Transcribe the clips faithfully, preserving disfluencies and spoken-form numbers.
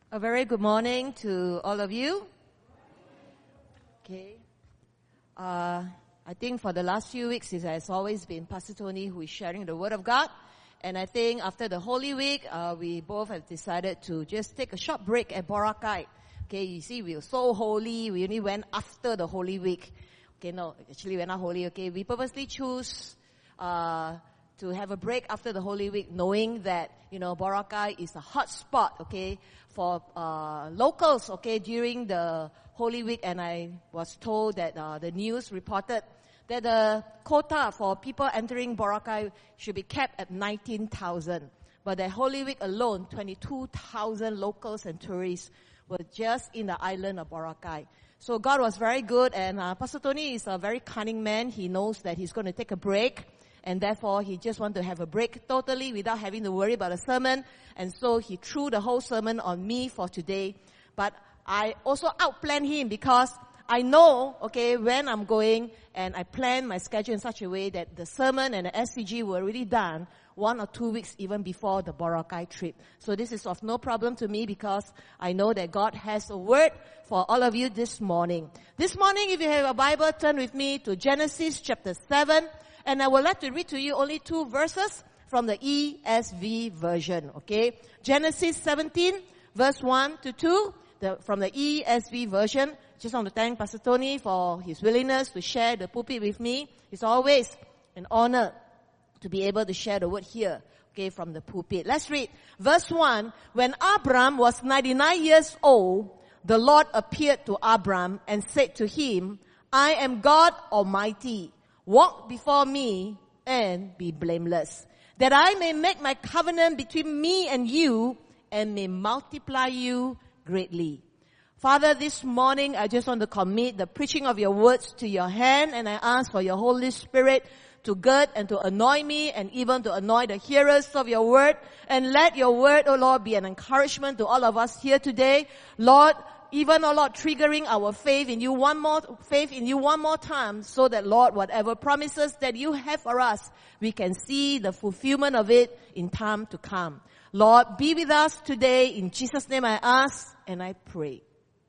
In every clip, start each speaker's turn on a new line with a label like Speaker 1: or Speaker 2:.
Speaker 1: A very good morning to all of you. Okay. Uh, I think for the last few weeks, it has always been Pastor Tony who is sharing the Word of God. And I think after the Holy Week, uh, we both have decided to just take a short break at Boracay. Okay, you see, we were so holy. We only went after the Holy Week. Okay, no, actually we're not holy. Okay, we purposely choose uh, to have a break after the Holy Week, knowing that, you know, Boracay is a hot spot, okay, for uh locals, okay, during the Holy Week. And I was told that uh, the news reported that the quota for people entering Boracay should be kept at nineteen thousand. But the Holy Week alone, twenty-two thousand locals and tourists were just in the island of Boracay. So God was very good, and uh, Pastor Tony is a very cunning man. He knows that he's going to take a break, and therefore he just wanted to have a break totally without having to worry about a sermon. And so he threw the whole sermon on me for today. But I also outplanned him because I know, okay, when I'm going, and I plan my schedule in such a way that the sermon and the S C G were already done one or two weeks even before the Boracay trip. So this is of no problem to me because I know that God has a word for all of you this morning. This morning, if you have a Bible, turn with me to Genesis chapter seven. And I would like to read to you only two verses from the E S V version, okay? Genesis seventeen, verse one to two, the, from the E S V version. Just want to thank Pastor Tony for his willingness to share the pulpit with me. It's always an honor to be able to share the word here, okay, from the pulpit. Let's read. Verse one, when Abram was ninety-nine years old, the Lord appeared to Abram and said to him, I am God Almighty. Walk before me and be blameless, that I may make my covenant between me and you and may multiply you greatly. Father, this morning I just want to commit the preaching of your words to your hand, and I ask for your Holy Spirit to gird and to anoint me and even to anoint the hearers of your word. And let your word, oh Lord, be an encouragement to all of us here today. Lord, even, oh Lord, triggering our faith in you one more, faith in you one more time, so that, Lord, whatever promises that you have for us, we can see the fulfillment of it in time to come. Lord, be with us today. In Jesus' name I ask and I pray.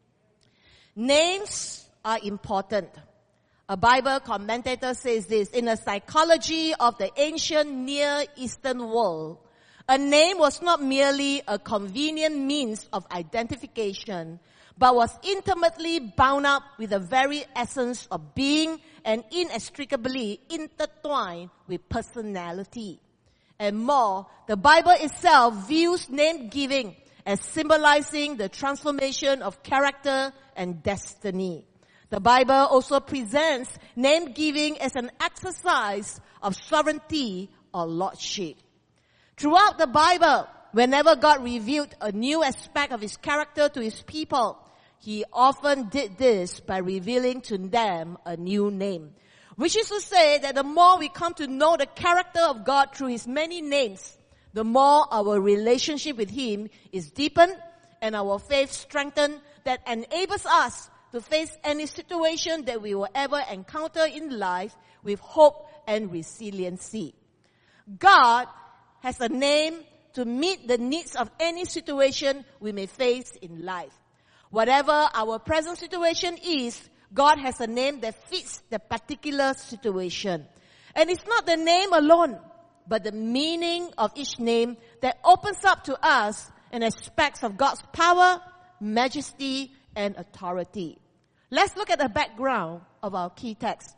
Speaker 1: Names are important. A Bible commentator says this, in the psychology of the ancient Near Eastern world, a name was not merely a convenient means of identification, but was intimately bound up with the very essence of being and inextricably intertwined with personality. And more, the Bible itself views name giving as symbolizing the transformation of character and destiny. The Bible also presents name giving as an exercise of sovereignty or lordship. Throughout the Bible, whenever God revealed a new aspect of his character to his people, he often did this by revealing to them a new name. Which is to say that the more we come to know the character of God through his many names, the more our relationship with him is deepened and our faith strengthened, that enables us to face any situation that we will ever encounter in life with hope and resiliency. God has a name to meet the needs of any situation we may face in life. Whatever our present situation is, God has a name that fits the particular situation. And it's not the name alone, but the meaning of each name that opens up to us an aspects of God's power, majesty, and authority. Let's look at the background of our key text.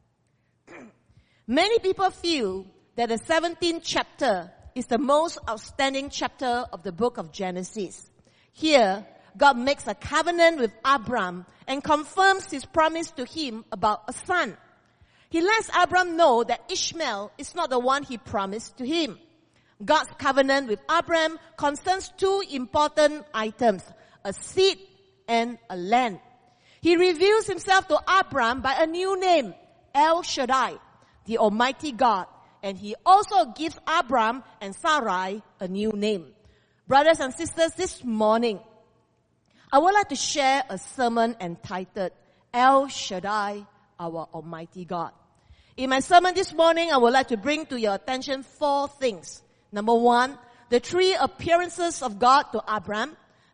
Speaker 1: Many people feel that the seventeenth chapter is the most outstanding chapter of the book of Genesis. Here, God makes a covenant with Abram and confirms his promise to him about a son. He lets Abram know that Ishmael is not the one he promised to him. God's covenant with Abram concerns two important items, a seed and a land. He reveals himself to Abram by a new name, El Shaddai, the Almighty God. And he also gives Abram and Sarai a new name. Brothers and sisters, this morning, I would like to share a sermon entitled, El Shaddai, our Almighty God. In my sermon this morning, I would like to bring to your attention four things. Number one, the three appearances of God to Abram.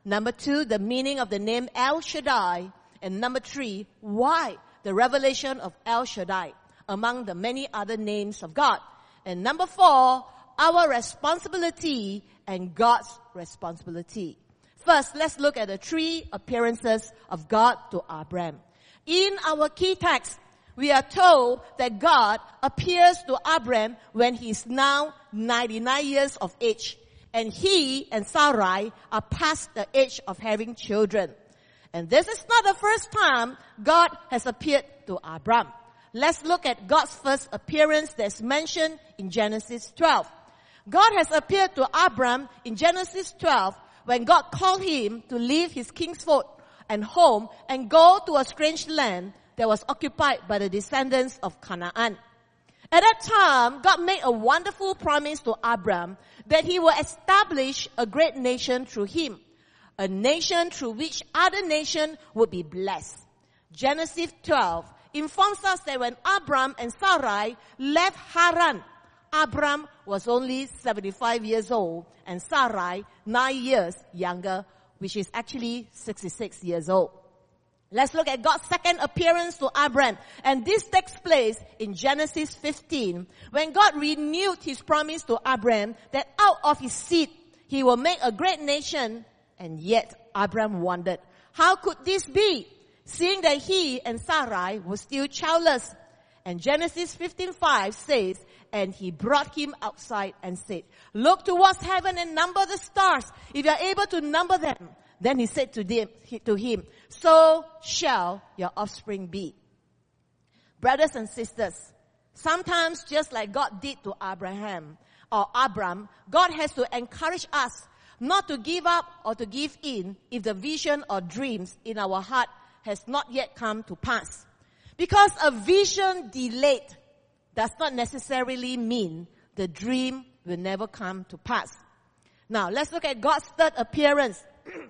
Speaker 1: Number two, the meaning of the name El Shaddai. And number three, why the revelation of El Shaddai among the many other names of God. And number four, our responsibility and God's responsibility. First, let's look at the three appearances of God to Abram. In our key text, we are told that God appears to Abram when he is now ninety-nine years of age. And he and Sarai are past the age of having children. And this is not the first time God has appeared to Abram. Let's look at God's first appearance that's mentioned in Genesis twelve. God has appeared to Abram in Genesis twelve when God called him to leave his kinsfolk and home and go to a strange land that was occupied by the descendants of Canaan. At that time, God made a wonderful promise to Abram that he will establish a great nation through him, a nation through which other nations would be blessed. Genesis twelve informs us that when Abram and Sarai left Haran, Abram was only seventy-five years old and Sarai nine years younger, which is actually sixty-six years old. Let's look at God's second appearance to Abram. And this takes place in Genesis fifteen, when God renewed his promise to Abram that out of his seed he will make a great nation. And yet Abram wondered, how could this be, seeing that he and Sarai were still childless? And Genesis fifteen five says, and he brought him outside and said, look towards heaven and number the stars, if you are able to number them. Then he said to them, to him, so shall your offspring be. Brothers and sisters, sometimes just like God did to Abraham or Abram, God has to encourage us not to give up or to give in if the vision or dreams in our heart has not yet come to pass. Because a vision delayed does not necessarily mean the dream will never come to pass. Now, let's look at God's third appearance.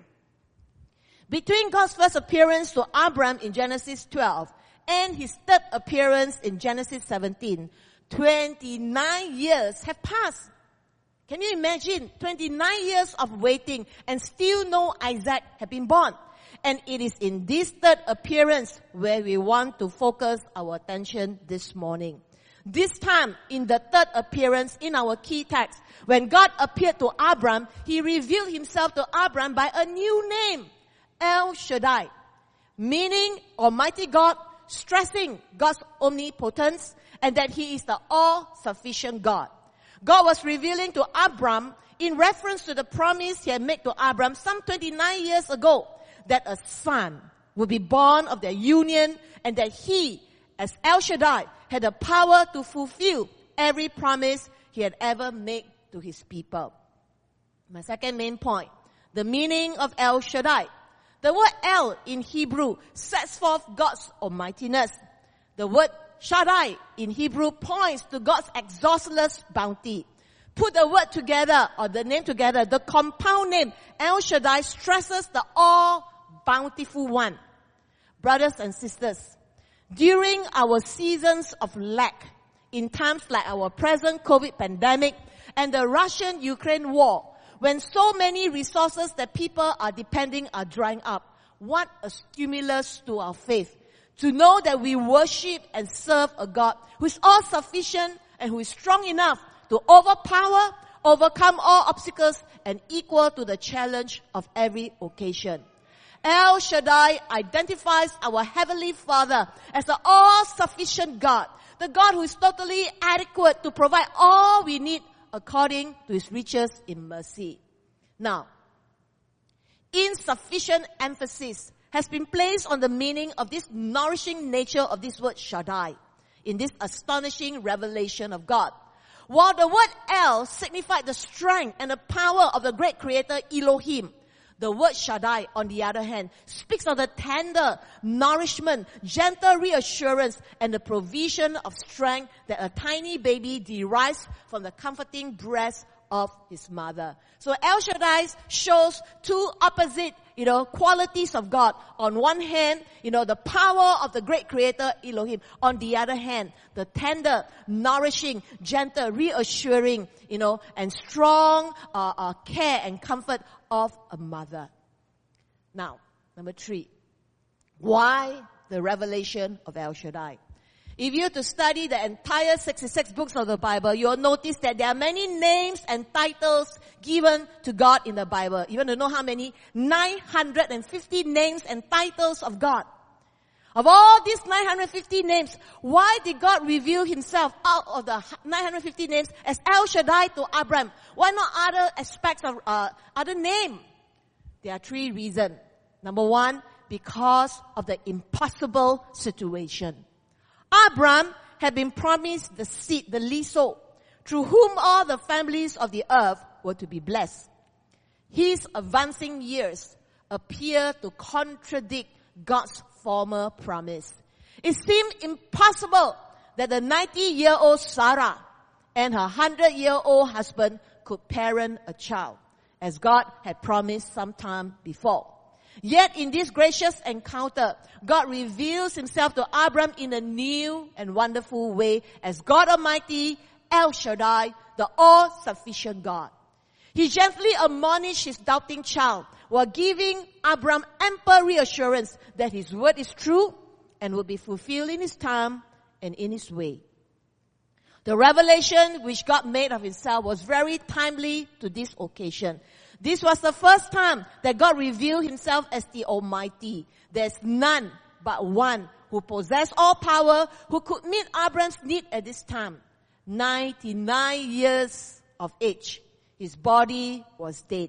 Speaker 1: Between God's first appearance to Abram in Genesis twelve and his third appearance in Genesis seventeen, twenty-nine years have passed. Can you imagine? twenty-nine years of waiting and still no Isaac had been born. And it is in this third appearance where we want to focus our attention this morning. This time, in the third appearance in our key text, when God appeared to Abram, he revealed himself to Abram by a new name, El Shaddai, meaning Almighty God, stressing God's omnipotence and that he is the all-sufficient God. God was revealing to Abram in reference to the promise he had made to Abram some twenty-nine years ago, that a son would be born of their union and that he, as El Shaddai, had the power to fulfill every promise he had ever made to his people. My second main point, the meaning of El Shaddai. The word El in Hebrew sets forth God's almightiness. The word Shaddai in Hebrew points to God's exhaustless bounty. Put the word together, or the name together, the compound name El Shaddai stresses the all-bountiful one. Brothers and sisters, during our seasons of lack, in times like our present COVID pandemic and the Russian-Ukraine war, when so many resources that people are depending are drying up, what a stimulus to our faith. To know that we worship and serve a God who is all-sufficient and who is strong enough to overpower, overcome all obstacles and equal to the challenge of every occasion. El Shaddai identifies our Heavenly Father as the all-sufficient God, the God who is totally adequate to provide all we need according to his riches in mercy. Now, insufficient emphasis has been placed on the meaning of this nourishing nature of this word Shaddai in this astonishing revelation of God. While the word El signified the strength and the power of the great creator Elohim, the word Shaddai, on the other hand, speaks of the tender nourishment, gentle reassurance, and the provision of strength that a tiny baby derives from the comforting breast of his mother. So El Shaddai shows two opposite, you know, qualities of God. On one hand, you know, the power of the great creator Elohim. On the other hand, the tender, nourishing, gentle, reassuring, you know, and strong uh, uh, care and comfort of a mother. Now, number three. Why the revelation of El Shaddai? If you were to study the entire sixty-six books of the Bible, you'll notice that there are many names and titles given to God in the Bible. You want to know how many? nine hundred fifty names and titles of God. Of all these nine hundred fifty names, why did God reveal himself out of the nine hundred fifty names as El Shaddai to Abraham? Why not other aspects of uh, other name? There are three reasons. Number one, because of the impossible situation. Abraham had been promised the seed, the Liso, through whom all the families of the earth were to be blessed. His advancing years appear to contradict God's former promise. It seemed impossible that the ninety-year-old Sarah and her hundred-year-old husband could parent a child, as God had promised some time before. Yet in this gracious encounter, God reveals himself to Abraham in a new and wonderful way as God Almighty, El Shaddai, the all-sufficient God. He gently admonished his doubting child while giving Abraham ample reassurance that his word is true and will be fulfilled in his time and in his way. The revelation which God made of himself was very timely to this occasion. This was the first time that God revealed himself as the Almighty. There's none but one who possessed all power, who could meet Abraham's need at this time. ninety-nine years of age. His body was dead.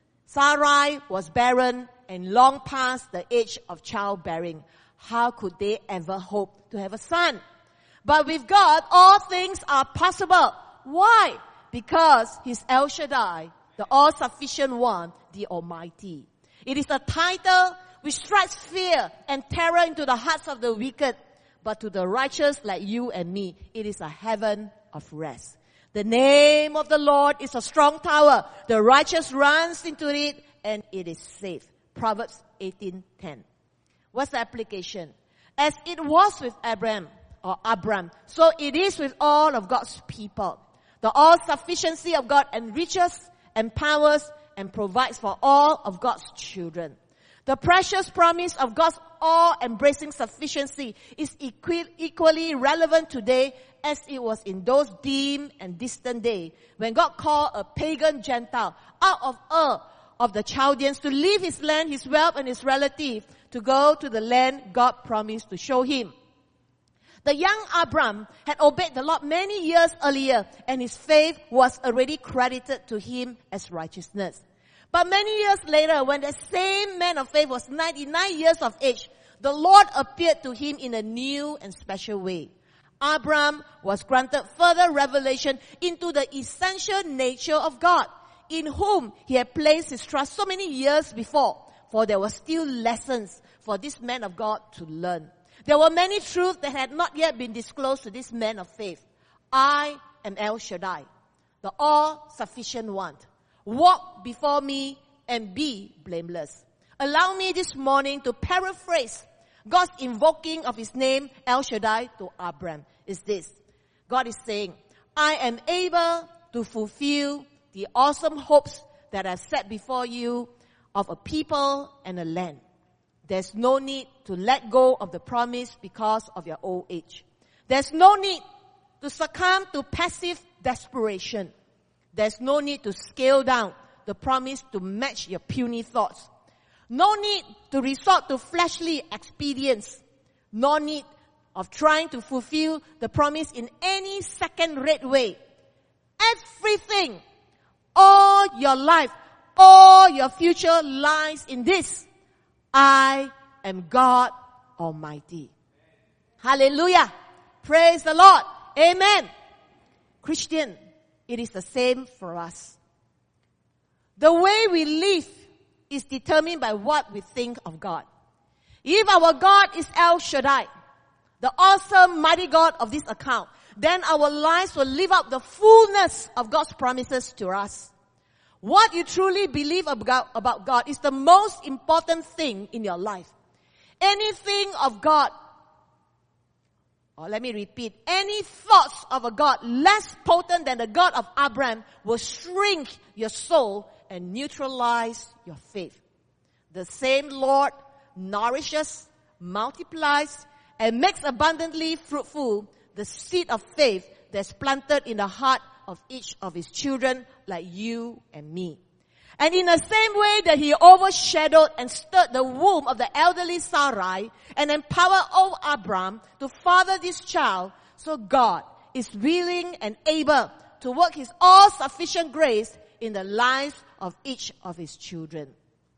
Speaker 1: Sarai was barren and long past the age of childbearing. How could they ever hope to have a son? But with God, all things are possible. Why? Because he's El Shaddai, the all-sufficient one, the Almighty. It is a title which strikes fear and terror into the hearts of the wicked. But to the righteous like you and me, it is a heaven of rest. The name of the Lord is a strong tower. The righteous runs into it and it is safe. Proverbs eighteen ten. What's the application? As it was with Abraham or Abram, so it is with all of God's people. The all-sufficiency of God enriches, empowers, and provides for all of God's children. The precious promise of God's all-embracing sufficiency is equi- equally relevant today as it was in those dim and distant days when God called a pagan Gentile out of Ur of the Chaldeans to leave his land, his wealth, and his relatives to go to the land God promised to show him. The young Abram had obeyed the Lord many years earlier, and his faith was already credited to him as righteousness. But many years later, when the same man of faith was ninety-nine years of age, the Lord appeared to him in a new and special way. Abram was granted further revelation into the essential nature of God, in whom he had placed his trust so many years before, for there were still lessons for this man of God to learn. There were many truths that had not yet been disclosed to this man of faith. I am El Shaddai, the all-sufficient one. Walk before me and be blameless. Allow me this morning to paraphrase God's invoking of his name, El Shaddai, to Abram. Is this: God is saying, I am able to fulfill the awesome hopes that are set before you of a people and a land. There's no need to let go of the promise because of your old age. There's no need to succumb to passive desperation. There's no need to scale down the promise to match your puny thoughts. No need to resort to fleshly expedients. No need of trying to fulfill the promise in any second-rate way. Everything, all your life, all your future lies in this: I am God Almighty. Hallelujah. Praise the Lord. Amen. Christian, it is the same for us. The way we live is determined by what we think of God. If our God is El Shaddai, the awesome, mighty God of this account, then our lives will live out the fullness of God's promises to us. What you truly believe about, about God is the most important thing in your life. Anything of God, or let me repeat, any thoughts of a God less potent than the God of Abraham will shrink your soul and neutralize your faith. The same Lord nourishes, multiplies, and makes abundantly fruitful the seed of faith that's planted in the heart of each of his children like you and me. And in the same way that he overshadowed and stirred the womb of the elderly Sarai and empowered old Abram to father this child, so God is willing and able to work his all-sufficient grace in the lives of each of his children.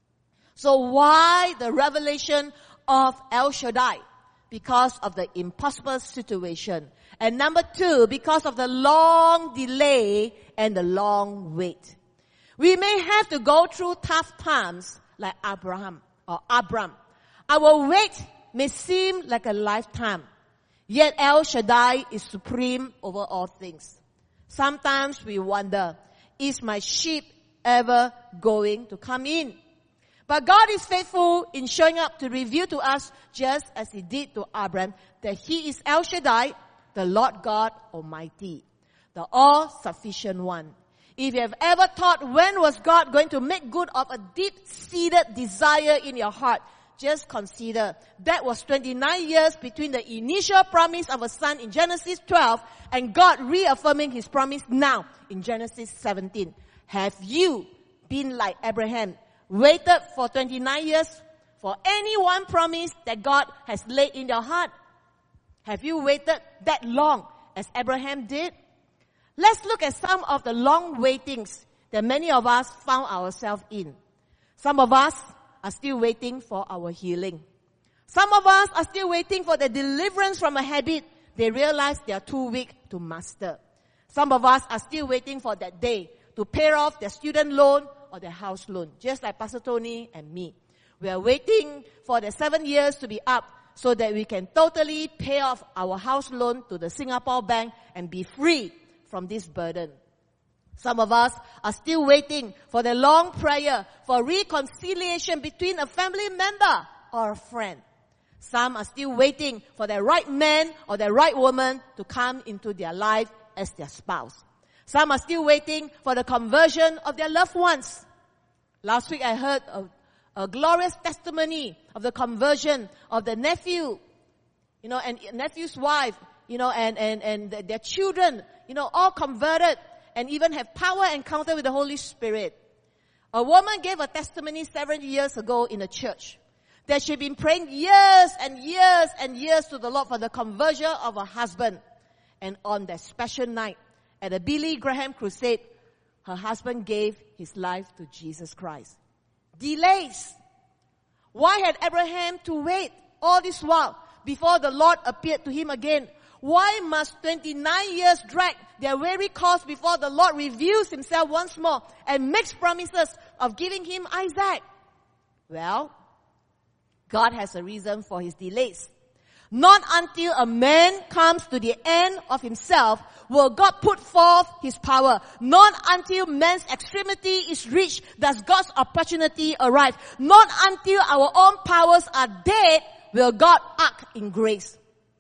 Speaker 1: So why the revelation of El Shaddai? Because of the impossible situation. And number two, because of the long delay and the long wait. We may have to go through tough times like Abraham or Abram. Our wait may seem like a lifetime. Yet El Shaddai is supreme over all things. Sometimes we wonder, is my sheep ever going to come in? But God is faithful in showing up to reveal to us, just as he did to Abram, that he is El Shaddai, the Lord God Almighty, the all-sufficient one. If you have ever thought, when was God going to make good of a deep-seated desire in your heart, just consider that was twenty-nine years between the initial promise of a son in Genesis twelve and God reaffirming his promise now in Genesis seventeen. Have you been like Abraham, waited for twenty-nine years for any one promise that God has laid in your heart? Have you waited that long as Abraham did? Let's look at some of the long waitings that many of us found ourselves in. Some of us are still waiting for our healing. Some of us are still waiting for the deliverance from a habit they realize they are too weak to master. Some of us are still waiting for that day to pay off their student loan or their house loan, just like Pastor Tony and me. We are waiting for the seven years to be up so that we can totally pay off our house loan to the Singapore Bank and be free from this burden. Some of us are still waiting for the long prayer for reconciliation between a family member or a friend. Some are still waiting for the right man or the right woman to come into their life as their spouse. Some are still waiting for the conversion of their loved ones. Last week I heard a, a glorious testimony of the conversion of the nephew, you know, and nephew's wife, you know, and, and, and their children, you know, all converted and even have power encounter with the Holy Spirit. A woman gave a testimony seven years ago in a church that she'd been praying years and years and years to the Lord for the conversion of her husband. And on that special night at the Billy Graham crusade, her husband gave his life to Jesus Christ. Delays. Why had Abraham to wait all this while before the Lord appeared to him again? Why must twenty-nine years drag their weary course before the Lord reveals himself once more and makes promises of giving him Isaac? Well, God has a reason for his delays. Not until a man comes to the end of himself will God put forth his power. Not until man's extremity is reached does God's opportunity arrive. Not until our own powers are dead will God act in grace.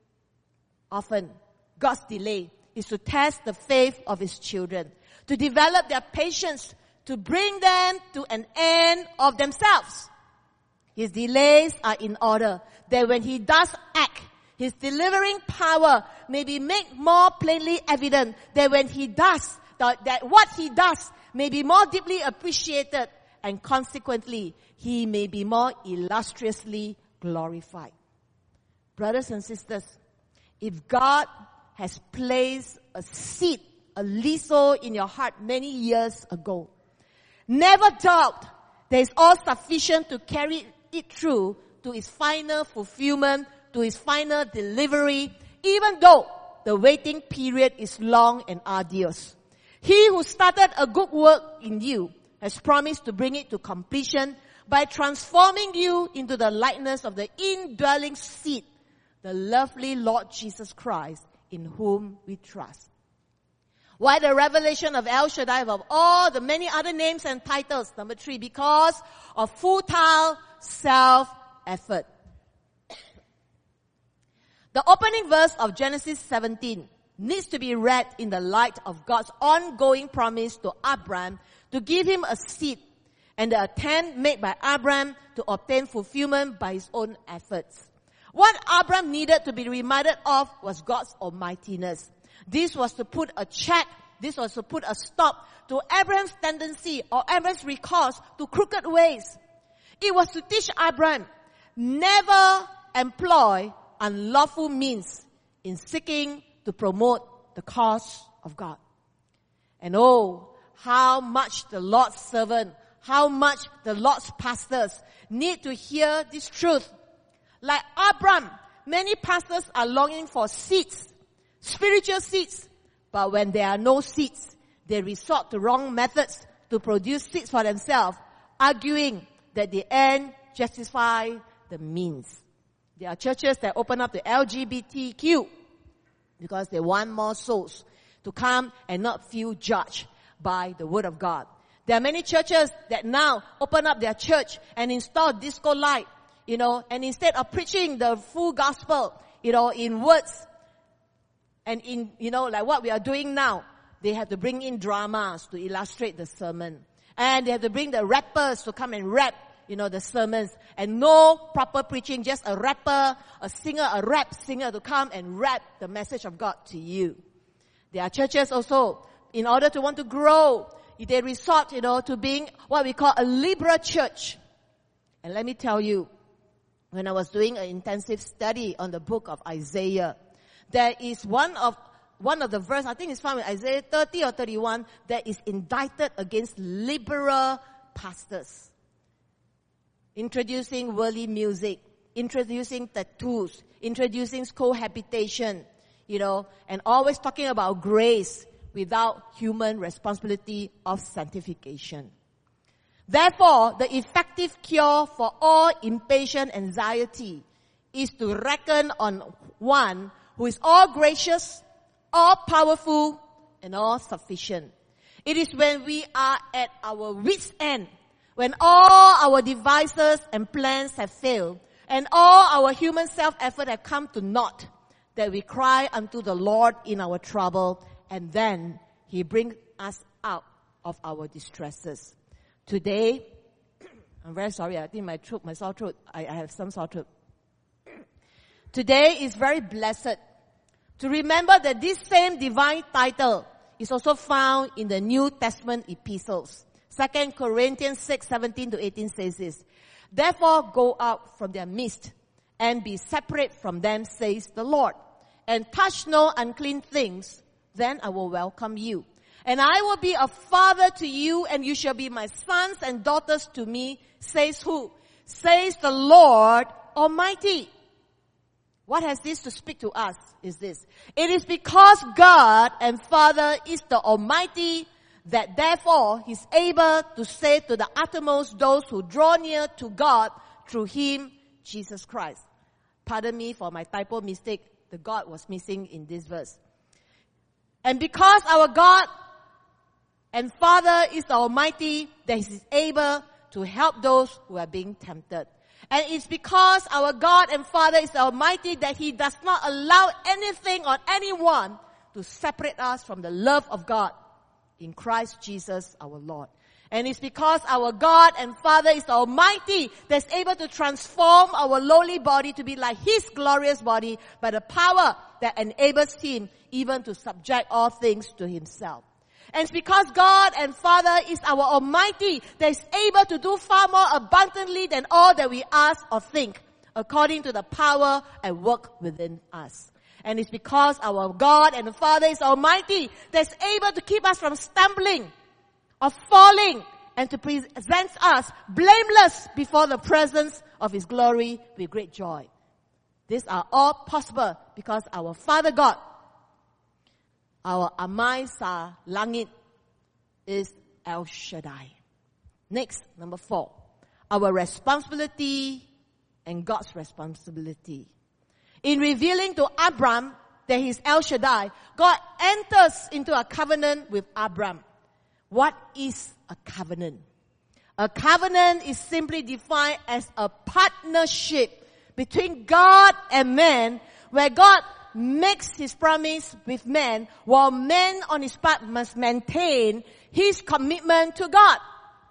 Speaker 1: Often, God's delay is to test the faith of his children, to develop their patience, to bring them to an end of themselves. His delays are in order that when he does act, his delivering power may be made more plainly evident, that when he does, that, that what he does may be more deeply appreciated, and consequently, he may be more illustriously glorified. Brothers and sisters, if God has placed a seed, a little in your heart many years ago, never doubt there is all sufficient to carry it through to its final fulfillment, to its final delivery, even though the waiting period is long and arduous. He who started a good work in you has promised to bring it to completion by transforming you into the likeness of the indwelling seed, the lovely Lord Jesus Christ, in whom we trust. Why the revelation of El Shaddai of all the many other names and titles? Number three, because of futile self-effort. The opening verse of Genesis seventeen needs to be read in the light of God's ongoing promise to Abraham to give him a seed. and the attempt made by Abraham to obtain fulfillment by his own efforts. What Abraham needed to be reminded of was God's almightiness. This was to put a check, this was to put a stop to Abraham's tendency or Abraham's recourse to crooked ways. It was to teach Abraham, never employ unlawful means in seeking to promote the cause of God. And oh, how much the Lord's servant, how much the Lord's pastors need to hear this truth. Like Abraham, many pastors are longing for seeds, spiritual seeds, but when there are no seeds, they resort to wrong methods to produce seeds for themselves, arguing that the end justify the means. There are churches that open up to L G B T Q because they want more souls to come and not feel judged by the Word of God. There are many churches that now open up their church and install disco light, you know, and instead of preaching the full gospel, you know, in words and in, you know, like what we are doing now, they have to bring in dramas to illustrate the sermon. And they have to bring the rappers to come and rap, you know, the sermons. And no proper preaching, just a rapper, a singer, a rap singer to come and rap the message of God to you. There are churches also, in order to want to grow, they resort, you know, to being what we call a liberal church. And let me tell you, when I was doing an intensive study on the book of Isaiah, there is one of one of the verse, I think it's found in Isaiah thirty or thirty-one, that is indicted against liberal pastors. Introducing worldly music, introducing tattoos, introducing cohabitation, you know, and always talking about grace without human responsibility of sanctification. Therefore, the effective cure for all impatient anxiety is to reckon on one who is all gracious, all powerful, and all sufficient. It is when we are at our wits' end, when all our devices and plans have failed, and all our human self-effort have come to naught, that we cry unto the Lord in our trouble, and then He brings us out of our distresses. Today, I'm very sorry, I think my throat, my sore throat, I, I have some sore throat. Today is very blessed to remember that this same divine title is also found in the New Testament epistles. Second Corinthians six, seventeen to eighteen says this, therefore go out from their midst and be separate from them, says the Lord, and touch no unclean things, then I will welcome you. And I will be a father to you, and you shall be my sons and daughters to me, says who? Says the Lord Almighty. What has this to speak to us is this. It is because God and Father is the Almighty that therefore He's able to save to the uttermost those who draw near to God through Him, Jesus Christ. Pardon me for my typo mistake. The God was missing in this verse. And because our God and Father is the Almighty, that He is able to help those who are being tempted. And it's because our God and Father is the Almighty that He does not allow anything or anyone to separate us from the love of God in Christ Jesus our Lord. And it's because our God and Father is the Almighty that's able to transform our lowly body to be like His glorious body by the power that enables Him even to subject all things to Himself. And it's because God and Father is our Almighty that is able to do far more abundantly than all that we ask or think, according to the power at work within us. And it's because our God and Father is Almighty that's able to keep us from stumbling or falling and to present us blameless before the presence of His glory with great joy. These are all possible because our Father God, our Amai Sa Langit, is El Shaddai. Next, number four. Our responsibility and God's responsibility. In revealing to Abram that He's El Shaddai, God enters into a covenant with Abram. What is a covenant? A covenant is simply defined as a partnership between God and man, where God makes His promise with man, while man on his part must maintain his commitment to God.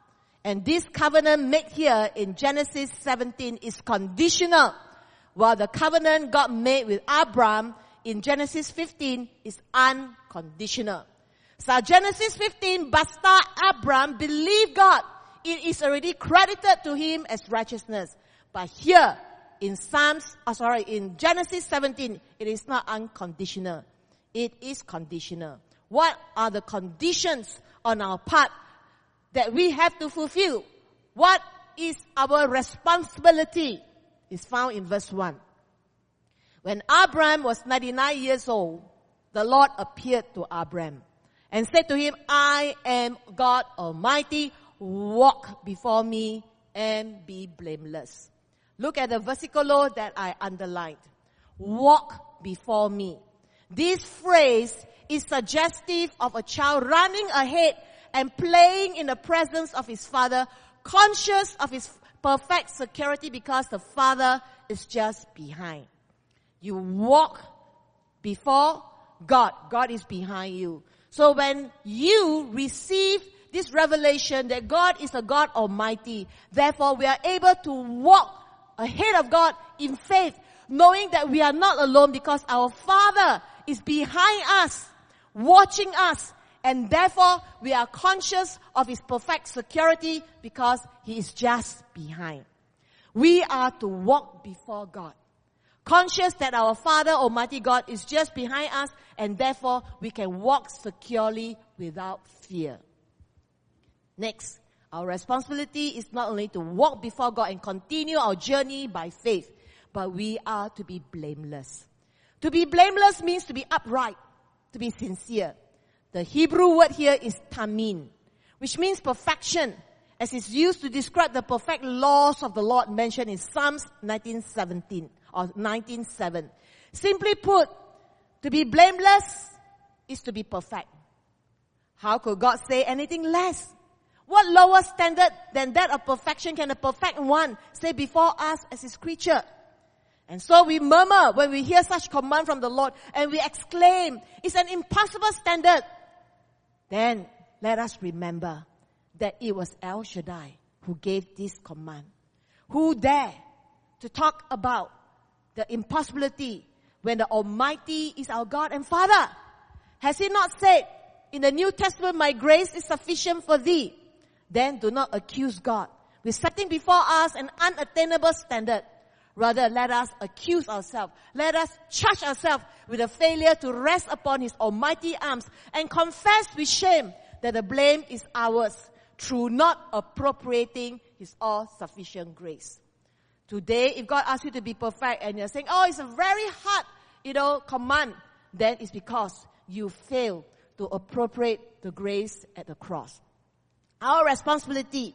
Speaker 1: And this covenant made here in Genesis seventeen is conditional, while the covenant God made with Abraham in Genesis fifteen is unconditional. So Genesis fifteen, basta Abraham believed God, it is already credited to him as righteousness. But here in Psalms, oh sorry, in Genesis seventeen, it is not unconditional. It is conditional. What are the conditions on our part that we have to fulfill? What is our responsibility? Is found in verse one. When Abraham was ninety-nine years old, the Lord appeared to Abraham and said to him, I am God Almighty, walk before me and be blameless. Look at the versicle that I underlined. Walk before me. This phrase is suggestive of a child running ahead and playing in the presence of his father, conscious of his perfect security because the father is just behind. You walk before God. God is behind you. So when you receive this revelation that God is a God Almighty, therefore we are able to walk ahead of God in faith, knowing that we are not alone because our Father is behind us, watching us, and therefore we are conscious of His perfect security because He is just behind. We are to walk before God, conscious that our Father Almighty God is just behind us, and therefore we can walk securely without fear. Next, our responsibility is not only to walk before God and continue our journey by faith, but we are to be blameless. To be blameless means to be upright, to be sincere. The Hebrew word here is tamin, which means perfection, as is used to describe the perfect laws of the Lord mentioned in Psalms nineteen seventeen or nineteen seven. Simply put, to be blameless is to be perfect. How could God say anything less? What lower standard than that of perfection can a perfect one say before us as His creature? And so we murmur when we hear such command from the Lord, and we exclaim, it's an impossible standard. Then let us remember that it was El Shaddai who gave this command. Who dare to talk about the impossibility when the Almighty is our God and Father? Has He not said in the New Testament, my grace is sufficient for thee? Then do not accuse God with setting before us an unattainable standard. Rather, let us accuse ourselves. Let us charge ourselves with a failure to rest upon His almighty arms and confess with shame that the blame is ours through not appropriating His all-sufficient grace. Today, if God asks you to be perfect and you're saying, oh, it's a very hard, you know, command, then it's because you fail to appropriate the grace at the cross. Our responsibility,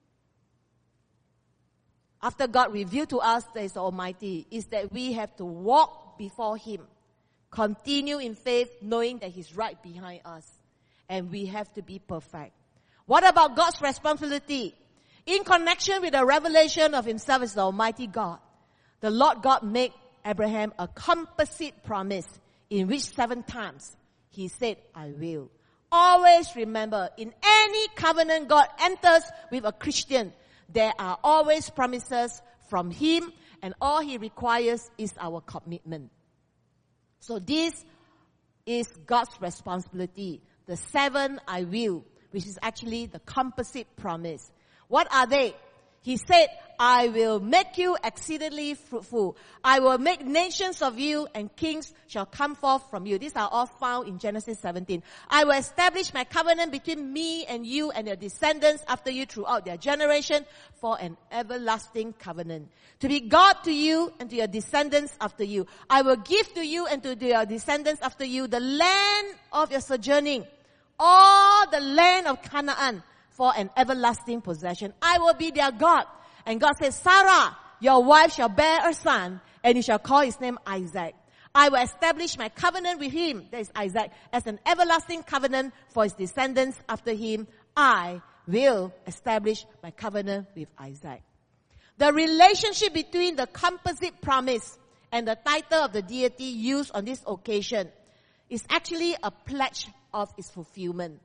Speaker 1: after God revealed to us that He is Almighty, is that we have to walk before Him, continue in faith, knowing that He's right behind us, and we have to be perfect. What about God's responsibility? In connection with the revelation of Himself as the Almighty God, the Lord God made Abraham a composite promise in which seven times He said, I will. Always remember, in any covenant God enters with a Christian, there are always promises from Him, and all He requires is our commitment. So this is God's responsibility. The seven I will, which is actually the composite promise. What are they? He said, I will make you exceedingly fruitful. I will make nations of you, and kings shall come forth from you. These are all found in Genesis seventeen. I will establish my covenant between me and you and your descendants after you throughout their generation for an everlasting covenant. To be God to you and to your descendants after you. I will give to you and to your descendants after you the land of your sojourning, all the land of Canaan, for an everlasting possession. I will be their God. And God says, Sarah, your wife shall bear a son, and you shall call his name Isaac. I will establish my covenant with him, that is Isaac, as an everlasting covenant for his descendants after him. I will establish my covenant with Isaac. The relationship between the composite promise and the title of the deity used on this occasion is actually a pledge of its fulfillment.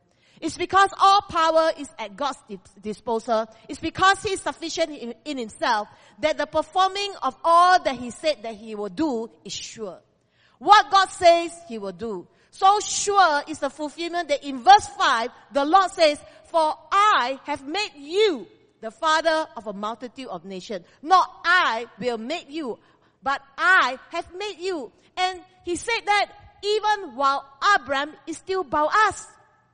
Speaker 1: It's because all power is at God's disposal. It's because He is sufficient in, in Himself that the performing of all that He said that He will do is sure. What God says He will do. So sure is the fulfillment that in verse five, the Lord says, for I have made you the father of a multitude of nations. Not I will make you, but I have made you. And He said that even while Abraham is still by us,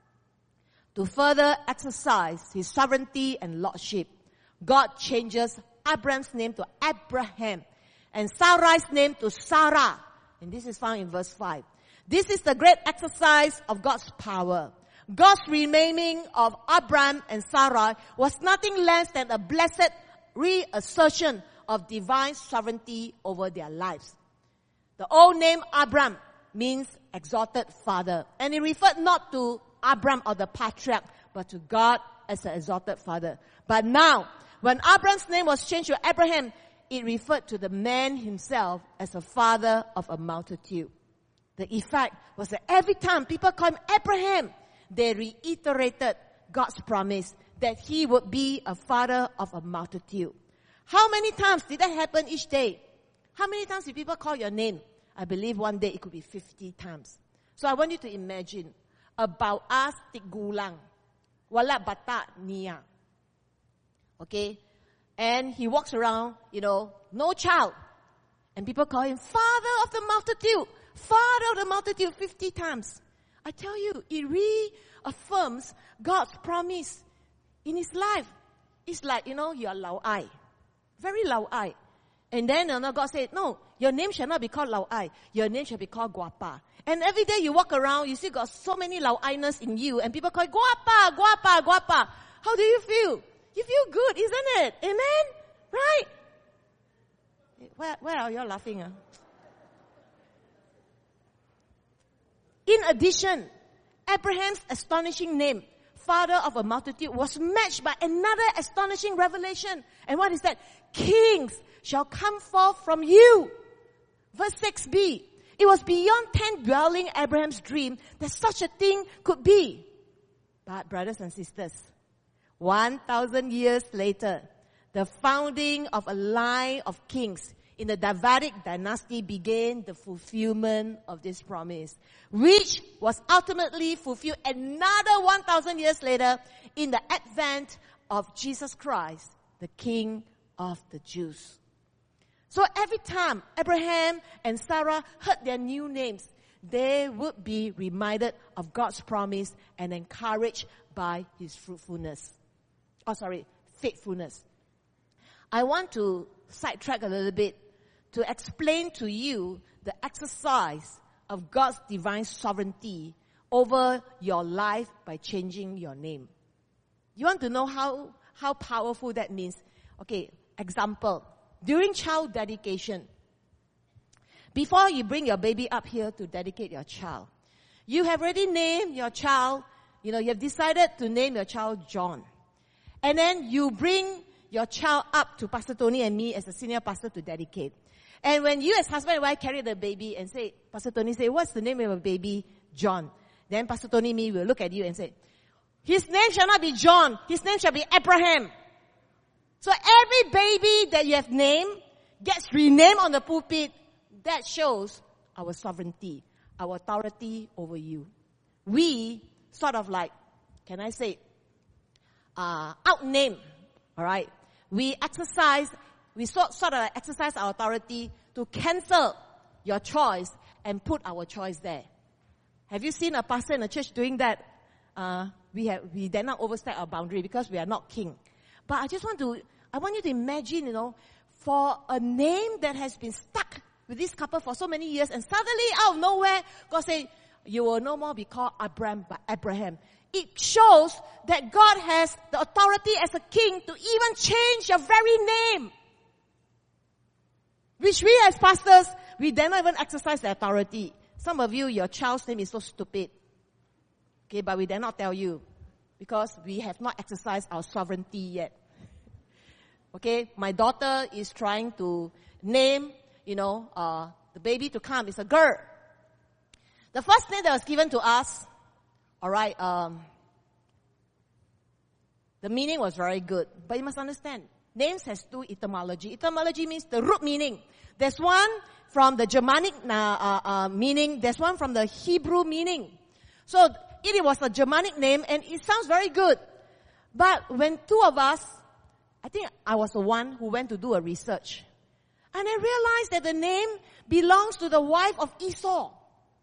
Speaker 1: to further exercise His sovereignty and lordship, God changes Abraham's name to Abraham and Sarai's name to Sarah. And this is found in verse five. This is the great exercise of God's power. God's renaming of Abraham and Sarai was nothing less than a blessed reassertion of divine sovereignty over their lives. The old name Abraham means exalted father. And it referred not to Abraham or the patriarch, but to God as an exalted father. But now, when Abraham's name was changed to Abraham, it referred to the man himself as a father of a multitude. The effect was that every time people called him Abraham, they reiterated God's promise that he would be a father of a multitude. How many times did that happen each day? How many times did people call your name? I believe one day it could be fifty times. So I want you to imagine about us tigulang, wala bata niya. Okay? And he walks around, you know, no child. And people call him father of the multitude, father of the multitude fifty times. I tell you, it reaffirms God's promise in his life. It's like, you know, you're Lao Ai. Very Lao Ai. And then you know, God said, no, your name shall not be called Lao Ai. Your name shall be called Guapa. And every day you walk around, you see got so many Lao Ai-ness in you. And people call you Guapa, Guapa, Guapa. How do you feel? You feel good, isn't it? Amen? Right? Where, where are you laughing? Huh? In addition, Abraham's astonishing name, father of a multitude, was matched by another astonishing revelation. And what is that? Kings shall come forth from you. Verse six b. It was beyond tent-dwelling Abraham's dream that such a thing could be. But brothers and sisters, one thousand years later, the founding of a line of kings in the Davidic dynasty began the fulfillment of this promise, which was ultimately fulfilled another one thousand years later in the advent of Jesus Christ, the King of the Jews. So every time Abraham and Sarah heard their new names, they would be reminded of God's promise and encouraged by His fruitfulness. Oh, sorry, faithfulness. I want to sidetrack a little bit to explain to you the exercise of God's divine sovereignty over your life by changing your name. You want to know how, how powerful that means? Okay, example. During child dedication, before you bring your baby up here to dedicate your child, you have already named your child, you know, you have decided to name your child John. And then you bring your child up to Pastor Tony and me as a senior pastor to dedicate. And when you as husband and wife carry the baby and say, Pastor Tony say, what's the name of your baby? John. Then Pastor Tony and me will look at you and say, his name shall not be John, his name shall be Abraham. So every baby that you have named gets renamed on the pulpit. That shows our sovereignty, our authority over you. We sort of like, can I say, uh, outname, alright? We exercise, we sort, sort of exercise our authority to cancel your choice and put our choice there. Have you seen a pastor in a church doing that? Uh, we have, we dare not overstep our boundary because we are not king. But I just want to, I want you to imagine, you know, for a name that has been stuck with this couple for so many years and suddenly out of nowhere, God said, you will no more be called Abraham, but Abraham. It shows that God has the authority as a king to even change your very name. Which we as pastors, we dare not even exercise the authority. Some of you, your child's name is so stupid. Okay, but we dare not tell you because we have not exercised our sovereignty yet. Okay, my daughter is trying to name, you know, uh, the baby to come is a girl. The first name that was given to us, alright, um, The meaning was very good. But you must understand, names has two etymology. Etymology means the root meaning. There's one from the Germanic uh, uh, uh, meaning. There's one from the Hebrew meaning. So it was a Germanic name and it sounds very good. But when two of us, I think I was the one who went to do a research. And I realized that the name belongs to the wife of Esau.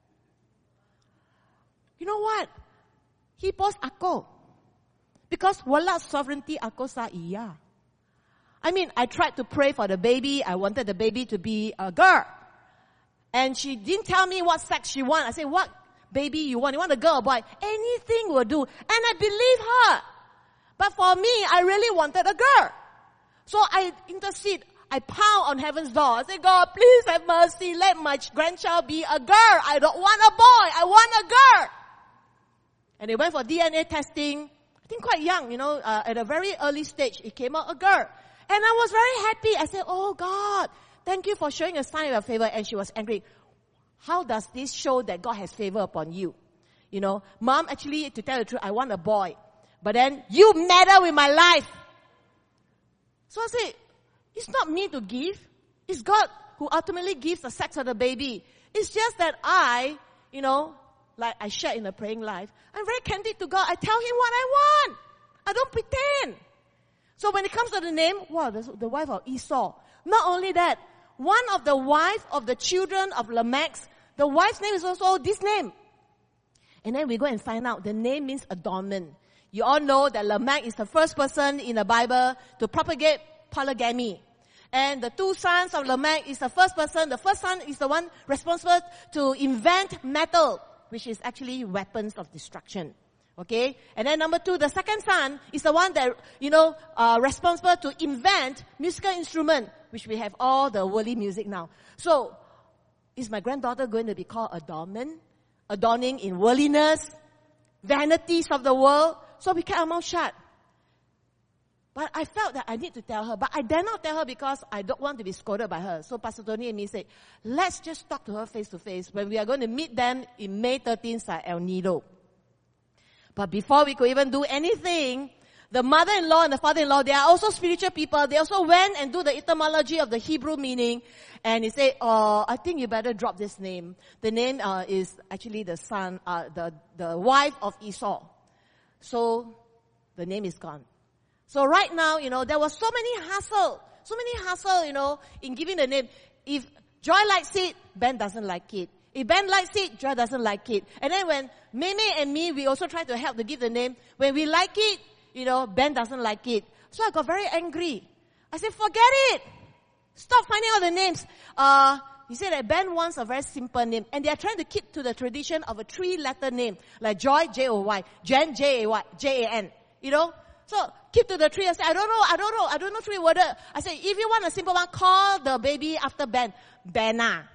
Speaker 1: You know what? He post ako. Because wala sovereignty ako sa iya. I mean, I tried to pray for the baby. I wanted the baby to be a girl. And she didn't tell me what sex she want. I said, what baby you want? You want a girl or boy? Anything will do. And I believe her. But for me, I really wanted a girl. So I intercede. I pound on heaven's door. I say, God, please have mercy. Let my grandchild be a girl. I don't want a boy. I want a girl. And they went for D N A testing. I think quite young, you know, uh, at a very early stage, it came out a girl. And I was very happy. I said, oh God, thank you for showing a sign of favor. And she was angry. How does this show that God has favor upon you? You know, Mom, actually, to tell the truth, I want a boy. But then, you meddle with my life. So I said, it's not me to give. It's God who ultimately gives the sex of the baby. It's just that I, you know, like I shared in the praying life, I'm very candid to God. I tell Him what I want. I don't pretend. So when it comes to the name, wow, the, the wife of Esau. Not only that, one of the wife of the children of Lamech, the wife's name is also this name. And then we go and find out the name means adornment. You all know that Lamech is the first person in the Bible to propagate polygamy. And the two sons of Lamech is the first person. The first son is the one responsible to invent metal, which is actually weapons of destruction. Okay? And then number two, the second son is the one that, you know, uh, responsible to invent musical instrument, which we have all the worldly music now. So, is my granddaughter going to be called adornment? Adorning in worldliness? Vanities of the world? So we kept our mouth shut. But I felt that I need to tell her. But I dare not tell her because I don't want to be scolded by her. So Pastor Tony and me said, let's just talk to her face to face when we are going to meet them in May thirteenth at El Nido. But before we could even do anything, the mother-in-law and the father-in-law, they are also spiritual people. They also went and do the etymology of the Hebrew meaning. And he said, oh, I think you better drop this name. The name uh, is actually the son, uh, the, the wife of Esau. So the name is gone. So right now, you know, there was so many hassle, so many hassle, you know, in giving the name. If Joy likes it, Ben doesn't like it. If Ben likes it, Joy doesn't like it. And then when Meme and me, we also try to help to give the name. When we like it, you know, Ben doesn't like it. So I got very angry. I said, forget it. Stop finding out the names. Uh, he said that Ben wants a very simple name. And they are trying to keep to the tradition of a three-letter name. Like Joy, J O Y. Jan, J A Y, J A N. You know? So, keep to the three. I said, I don't know, I don't know, I don't know three words. I said, if you want a simple one, call the baby after Ben. Benna.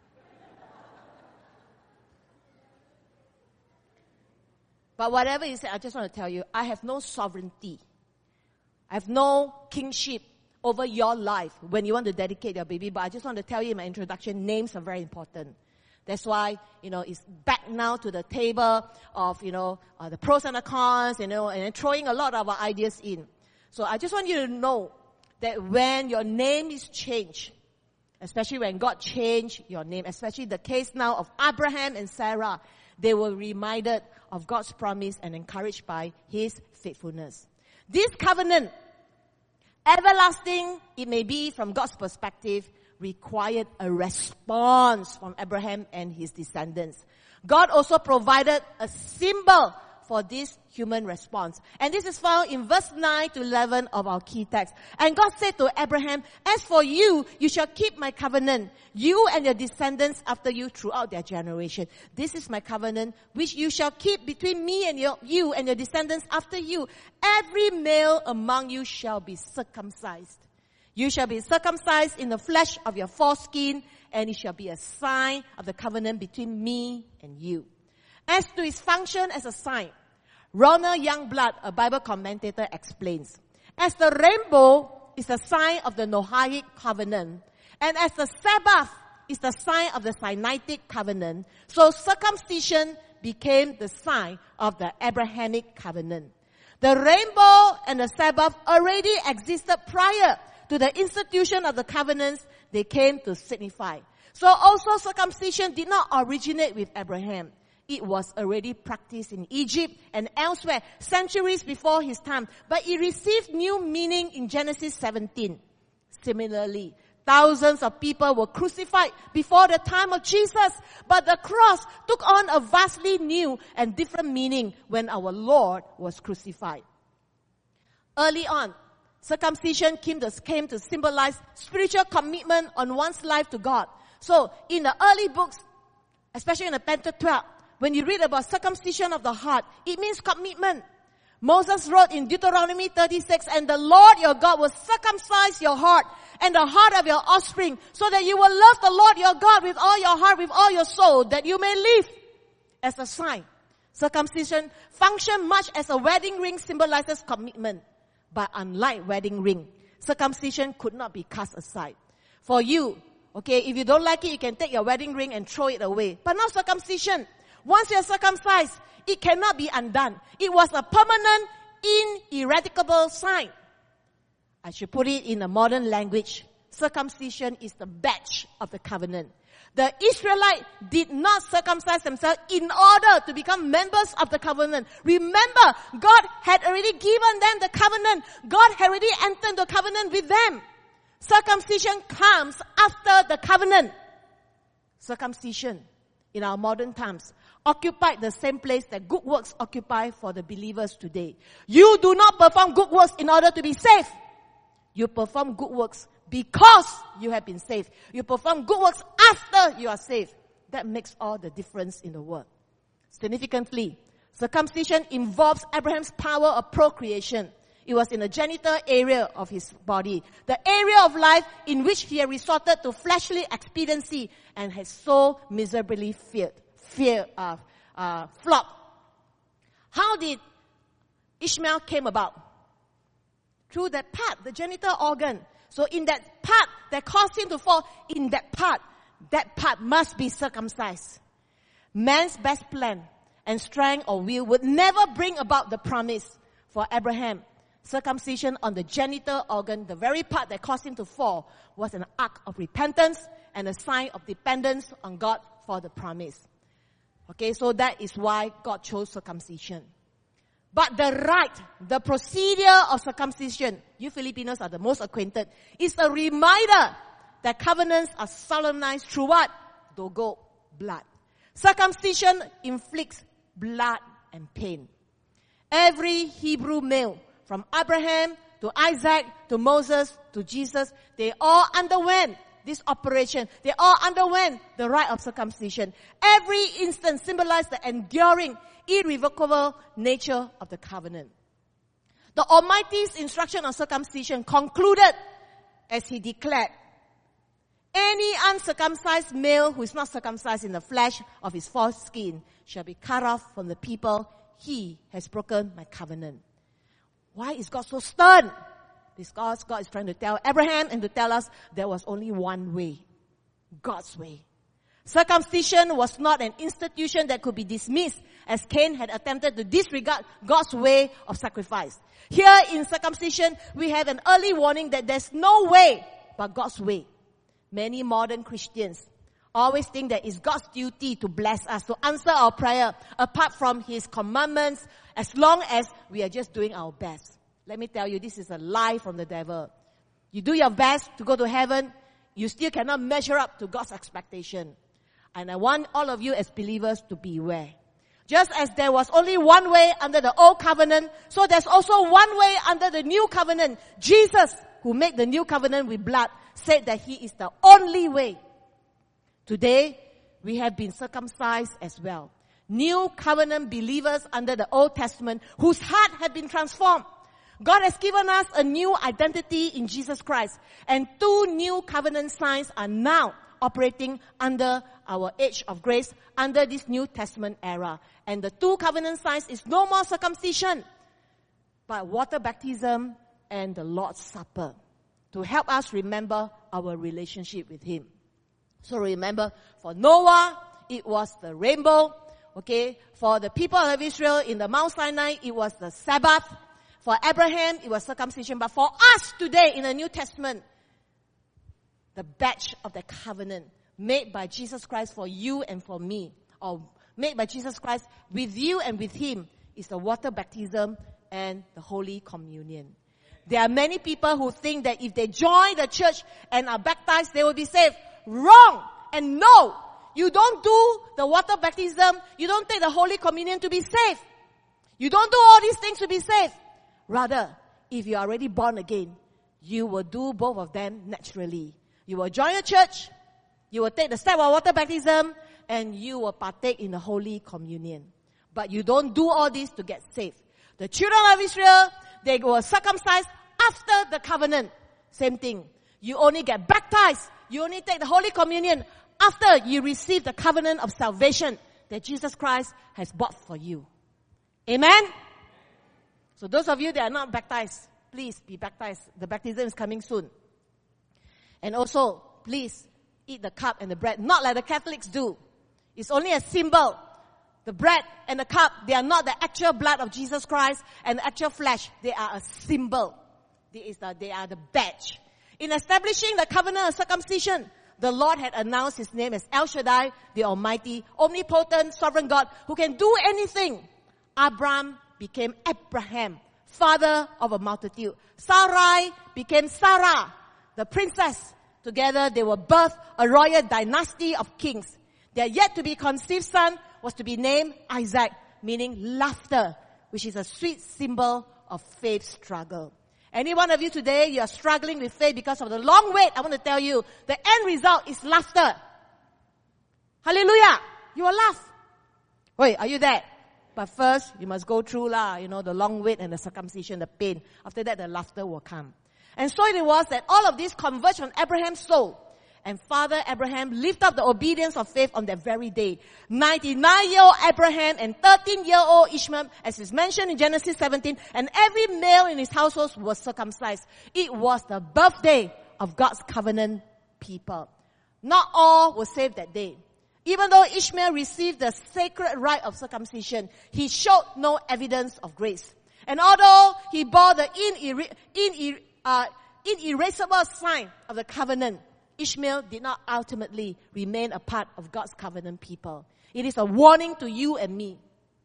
Speaker 1: But whatever he said, I just want to tell you, I have no sovereignty. I have no kingship over your life when you want to dedicate your baby. But I just want to tell you in my introduction, names are very important. That's why, you know, it's back now to the table of, you know, uh, the pros and the cons, you know, and then throwing a lot of our ideas in. So I just want you to know that when your name is changed, especially when God changed your name, especially the case now of Abraham and Sarah, they were reminded of God's promise and encouraged by His faithfulness. This covenant, everlasting it may be from God's perspective, required a response from Abraham and his descendants. God also provided a symbol for this human response. And this is found in verse nine to eleven of our key text. And God said to Abraham, as for you, you shall keep my covenant, you and your descendants after you throughout their generation. This is my covenant, which you shall keep between me and your, you and your descendants after you. Every male among you shall be circumcised. You shall be circumcised in the flesh of your foreskin, and it shall be a sign of the covenant between me and you. As to its function as a sign, Ronald Youngblood, a Bible commentator, explains, as the rainbow is the sign of the Noahic covenant, and as the Sabbath is the sign of the Sinaitic covenant, so circumcision became the sign of the Abrahamic covenant. The rainbow and the Sabbath already existed prior to the institution of the covenants they came to signify. So also circumcision did not originate with Abraham. It was already practiced in Egypt and elsewhere centuries before his time. But it received new meaning in Genesis seventeen. Similarly, thousands of people were crucified before the time of Jesus. But the cross took on a vastly new and different meaning when our Lord was crucified. Early on, circumcision came to, came to symbolize spiritual commitment on one's life to God. So, in the early books, especially in the Pentateuch, when you read about circumcision of the heart, it means commitment. Moses wrote in Deuteronomy thirty-six, and the Lord your God will circumcise your heart and the heart of your offspring, so that you will love the Lord your God with all your heart, with all your soul, that you may live. As a sign, circumcision functions much as a wedding ring symbolizes commitment. But unlike wedding ring, circumcision could not be cast aside. For you, okay, if you don't like it, you can take your wedding ring and throw it away. But not circumcision. Once you are circumcised, it cannot be undone. It was a permanent, ineradicable sign. I should put it in a modern language. Circumcision is the badge of the covenant. The Israelites did not circumcise themselves in order to become members of the covenant. Remember, God had already given them the covenant. God had already entered into covenant with them. Circumcision comes after the covenant. Circumcision, in our modern times, occupied the same place that good works occupy for the believers today. You do not perform good works in order to be saved. You perform good works because you have been saved. You perform good works after you are saved. That makes all the difference in the world. Significantly, circumcision involves Abraham's power of procreation. It was in the genital area of his body, the area of life in which he had resorted to fleshly expediency and had so miserably feared, fear, uh, uh, flopped. How did Ishmael came about? Through that part, the genital organ. So in that part that caused him to fall, in that part, that part must be circumcised. Man's best plan and strength or will would never bring about the promise. For Abraham, circumcision on the genital organ, the very part that caused him to fall, was an act of repentance and a sign of dependence on God for the promise. Okay, so that is why God chose circumcision. But the rite, the procedure of circumcision, you Filipinos are the most acquainted, is a reminder that covenants are solemnized through what? Dogo, blood. Circumcision inflicts blood and pain. Every Hebrew male, from Abraham to Isaac to Moses to Jesus, they all underwent this operation. They all underwent the rite of circumcision. Every instance symbolized the enduring, irrevocable nature of the covenant. The Almighty's instruction on circumcision concluded as he declared, any uncircumcised male who is not circumcised in the flesh of his foreskin shall be cut off from the people. He has broken my covenant. Why is God so stern? Because God is trying to tell Abraham and to tell us there was only one way. God's way. Circumcision was not an institution that could be dismissed, as Cain had attempted to disregard God's way of sacrifice. Here in circumcision, we have an early warning that there's no way but God's way. Many modern Christians always think that it's God's duty to bless us, to answer our prayer, apart from His commandments, as long as we are just doing our best. Let me tell you, this is a lie from the devil. You do your best to go to heaven, you still cannot measure up to God's expectation. And I want all of you as believers to beware. Just as there was only one way under the old covenant, so there's also one way under the new covenant. Jesus, who made the new covenant with blood, said that He is the only way. Today, we have been circumcised as well. New covenant believers under the Old Testament whose heart have been transformed. God has given us a new identity in Jesus Christ. And two new covenant signs are now operating under our age of grace, under this New Testament era. And the two covenant signs is no more circumcision, but water baptism and the Lord's Supper, to help us remember our relationship with Him. So remember, for Noah, it was the rainbow. Okay, for the people of Israel in the Mount Sinai, it was the Sabbath. For Abraham, it was circumcision. But for us today in the New Testament, the badge of the covenant made by Jesus Christ for you and for me, or made by Jesus Christ with you and with him, is the water baptism and the Holy Communion. There are many people who think that if they join the church and are baptized, they will be saved. Wrong! And no! You don't do the water baptism, you don't take the Holy Communion to be saved. You don't do all these things to be saved. Rather, if you are already born again, you will do both of them naturally. You will join a church, you will take the step of water baptism, and you will partake in the Holy Communion. But you don't do all this to get saved. The children of Israel, they were circumcised after the covenant. Same thing. You only get baptized, you only take the Holy Communion after you receive the covenant of salvation that Jesus Christ has bought for you. Amen? So those of you that are not baptized, please be baptized. The baptism is coming soon. And also, please eat the cup and the bread, not like the Catholics do. It's only a symbol. The bread and the cup, they are not the actual blood of Jesus Christ and the actual flesh. They are a symbol. They, is the, they are the badge. In establishing the covenant of circumcision, the Lord had announced his name as El Shaddai, the Almighty, omnipotent, sovereign God, who can do anything. Abraham became Abraham, father of a multitude. Sarai became Sarah, the princess. Together they were birthed a royal dynasty of kings. Their yet to be conceived son was to be named Isaac, meaning laughter, which is a sweet symbol of faith struggle. Any one of you today, you are struggling with faith because of the long wait. I want to tell you, the end result is laughter. Hallelujah. You will laugh. Wait, are you there? But first, you must go through, lah, you know, the long wait and the circumcision, the pain. After that, the laughter will come. And so it was that all of this converged on Abraham's soul. And Father Abraham lifted up the obedience of faith on that very day. ninety-nine-year-old Abraham and thirteen-year-old Ishmael, as is mentioned in Genesis seventeen, and every male in his household was circumcised. It was the birthday of God's covenant people. Not all were saved that day. Even though Ishmael received the sacred rite of circumcision, he showed no evidence of grace. And although he bore the inir- inir- uh, inerasable sign of the covenant, Ishmael did not ultimately remain a part of God's covenant people. It is a warning to you and me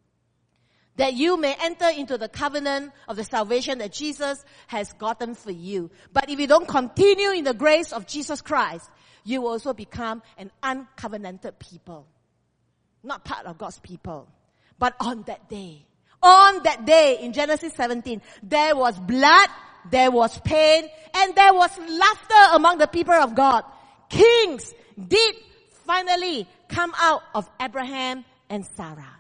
Speaker 1: that you may enter into the covenant of the salvation that Jesus has gotten for you. But if you don't continue in the grace of Jesus Christ, you will also become an uncovenanted people. Not part of God's people. But on that day, on that day in Genesis seventeen, there was blood, there was pain, and there was laughter among the people of God. Kings did finally come out of Abraham and Sarah.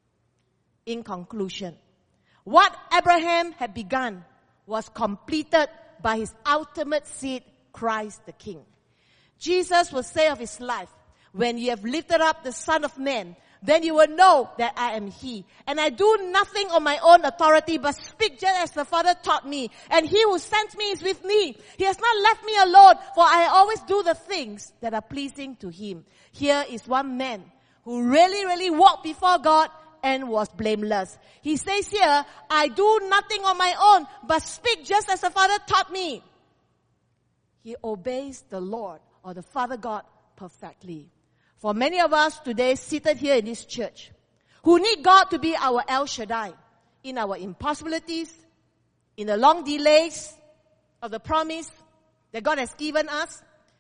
Speaker 1: In conclusion, what Abraham had begun was completed by his ultimate seed, Christ the King. Jesus will say of his life, when you have lifted up the Son of Man, then you will know that I am He. And I do nothing on my own authority, but speak just as the Father taught me. And He who sent me is with me. He has not left me alone, for I always do the things that are pleasing to Him. Here is one man who really, really walked before God and was blameless. He says here, I do nothing on my own, but speak just as the Father taught me. He obeys the Lord or the Father God perfectly. For many of us today seated here in this church who need God to be our El Shaddai in our impossibilities, in the long delays of the promise that God has given us,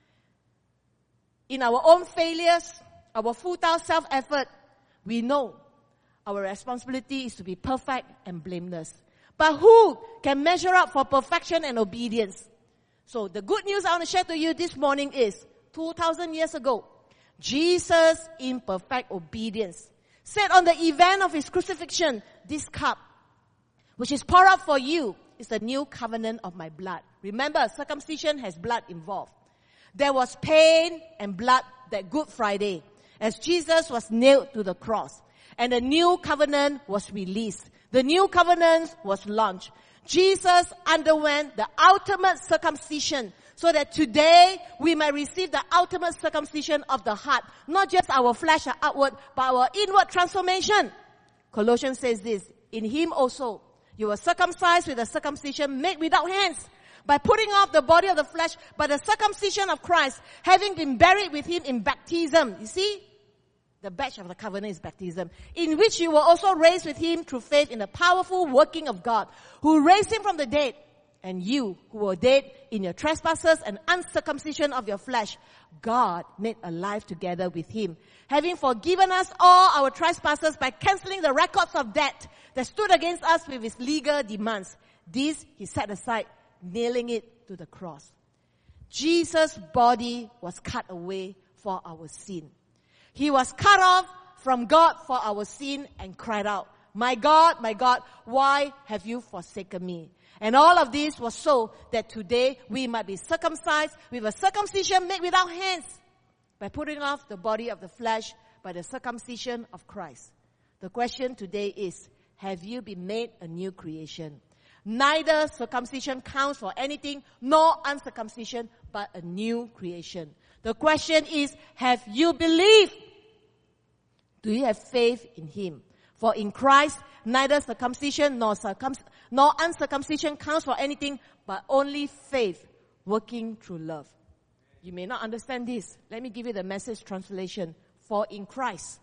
Speaker 1: in our own failures, our futile self-effort, we know our responsibility is to be perfect and blameless. But who can measure up for perfection and obedience? So the good news I want to share to you this morning is, two thousand years ago, Jesus, in perfect obedience, said on the event of his crucifixion, this cup, which is poured out for you, is the new covenant of my blood. Remember, circumcision has blood involved. There was pain and blood that Good Friday, as Jesus was nailed to the cross. And the new covenant was released. The new covenant was launched. Jesus underwent the ultimate circumcision so that today we might receive the ultimate circumcision of the heart. Not just our flesh or outward, but our inward transformation. Colossians says this, in Him also You were circumcised with a circumcision made without hands, by putting off the body of the flesh by the circumcision of Christ, having been buried with him in baptism. You see? The badge of the covenant is baptism, in which you were also raised with him through faith in the powerful working of God, who raised him from the dead. And you, who were dead in your trespasses and uncircumcision of your flesh, God made alive together with him, having forgiven us all our trespasses by cancelling the records of debt that stood against us with its legal demands. This he set aside, nailing it to the cross. Jesus' body was cut away for our sin. He was cut off from God for our sin and cried out, "My God, my God, why have you forsaken me?" And all of this was so that today we might be circumcised with a circumcision made without hands, by putting off the body of the flesh by the circumcision of Christ. The question today is, have you been made a new creation? Neither circumcision counts for anything, nor uncircumcision, but a new creation. The question is, have you believed? Do you have faith in him? For in Christ, neither circumcision nor circum nor uncircumcision counts for anything, but only faith working through love. You may not understand this. Let me give you the Message translation. For in Christ,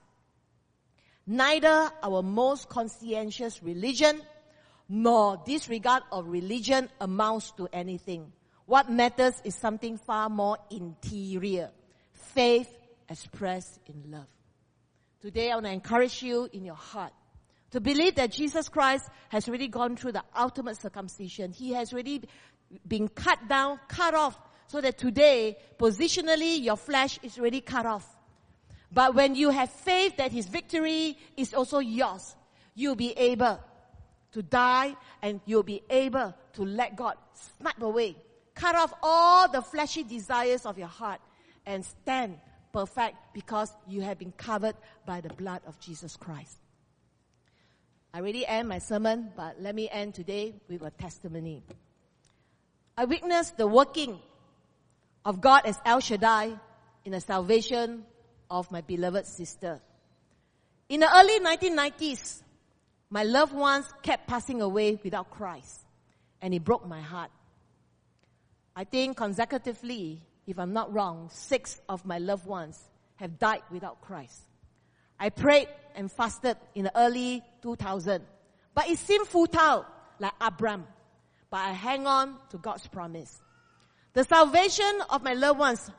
Speaker 1: neither our most conscientious religion nor disregard of religion amounts to anything. What matters is something far more interior. Faith expressed in love. Today I want to encourage you in your heart to believe that Jesus Christ has already gone through the ultimate circumcision. He has already been cut down, cut off, so that today, positionally, your flesh is already cut off. But when you have faith that his victory is also yours, you'll be able to die and you'll be able to let God snap away, cut off all the fleshy desires of your heart and stand perfect because you have been covered by the blood of Jesus Christ. I already end my sermon, but let me end today with a testimony. I witnessed the working of God as El Shaddai in the salvation of my beloved sister. In the early nineteen nineties, my loved ones kept passing away without Christ, and it broke my heart. I think consecutively, if I'm not wrong, six of my loved ones have died without Christ. I prayed and fasted in the early two thousands, but it seemed futile, like Abraham. But I hang on to God's promise. The salvation of my loved ones,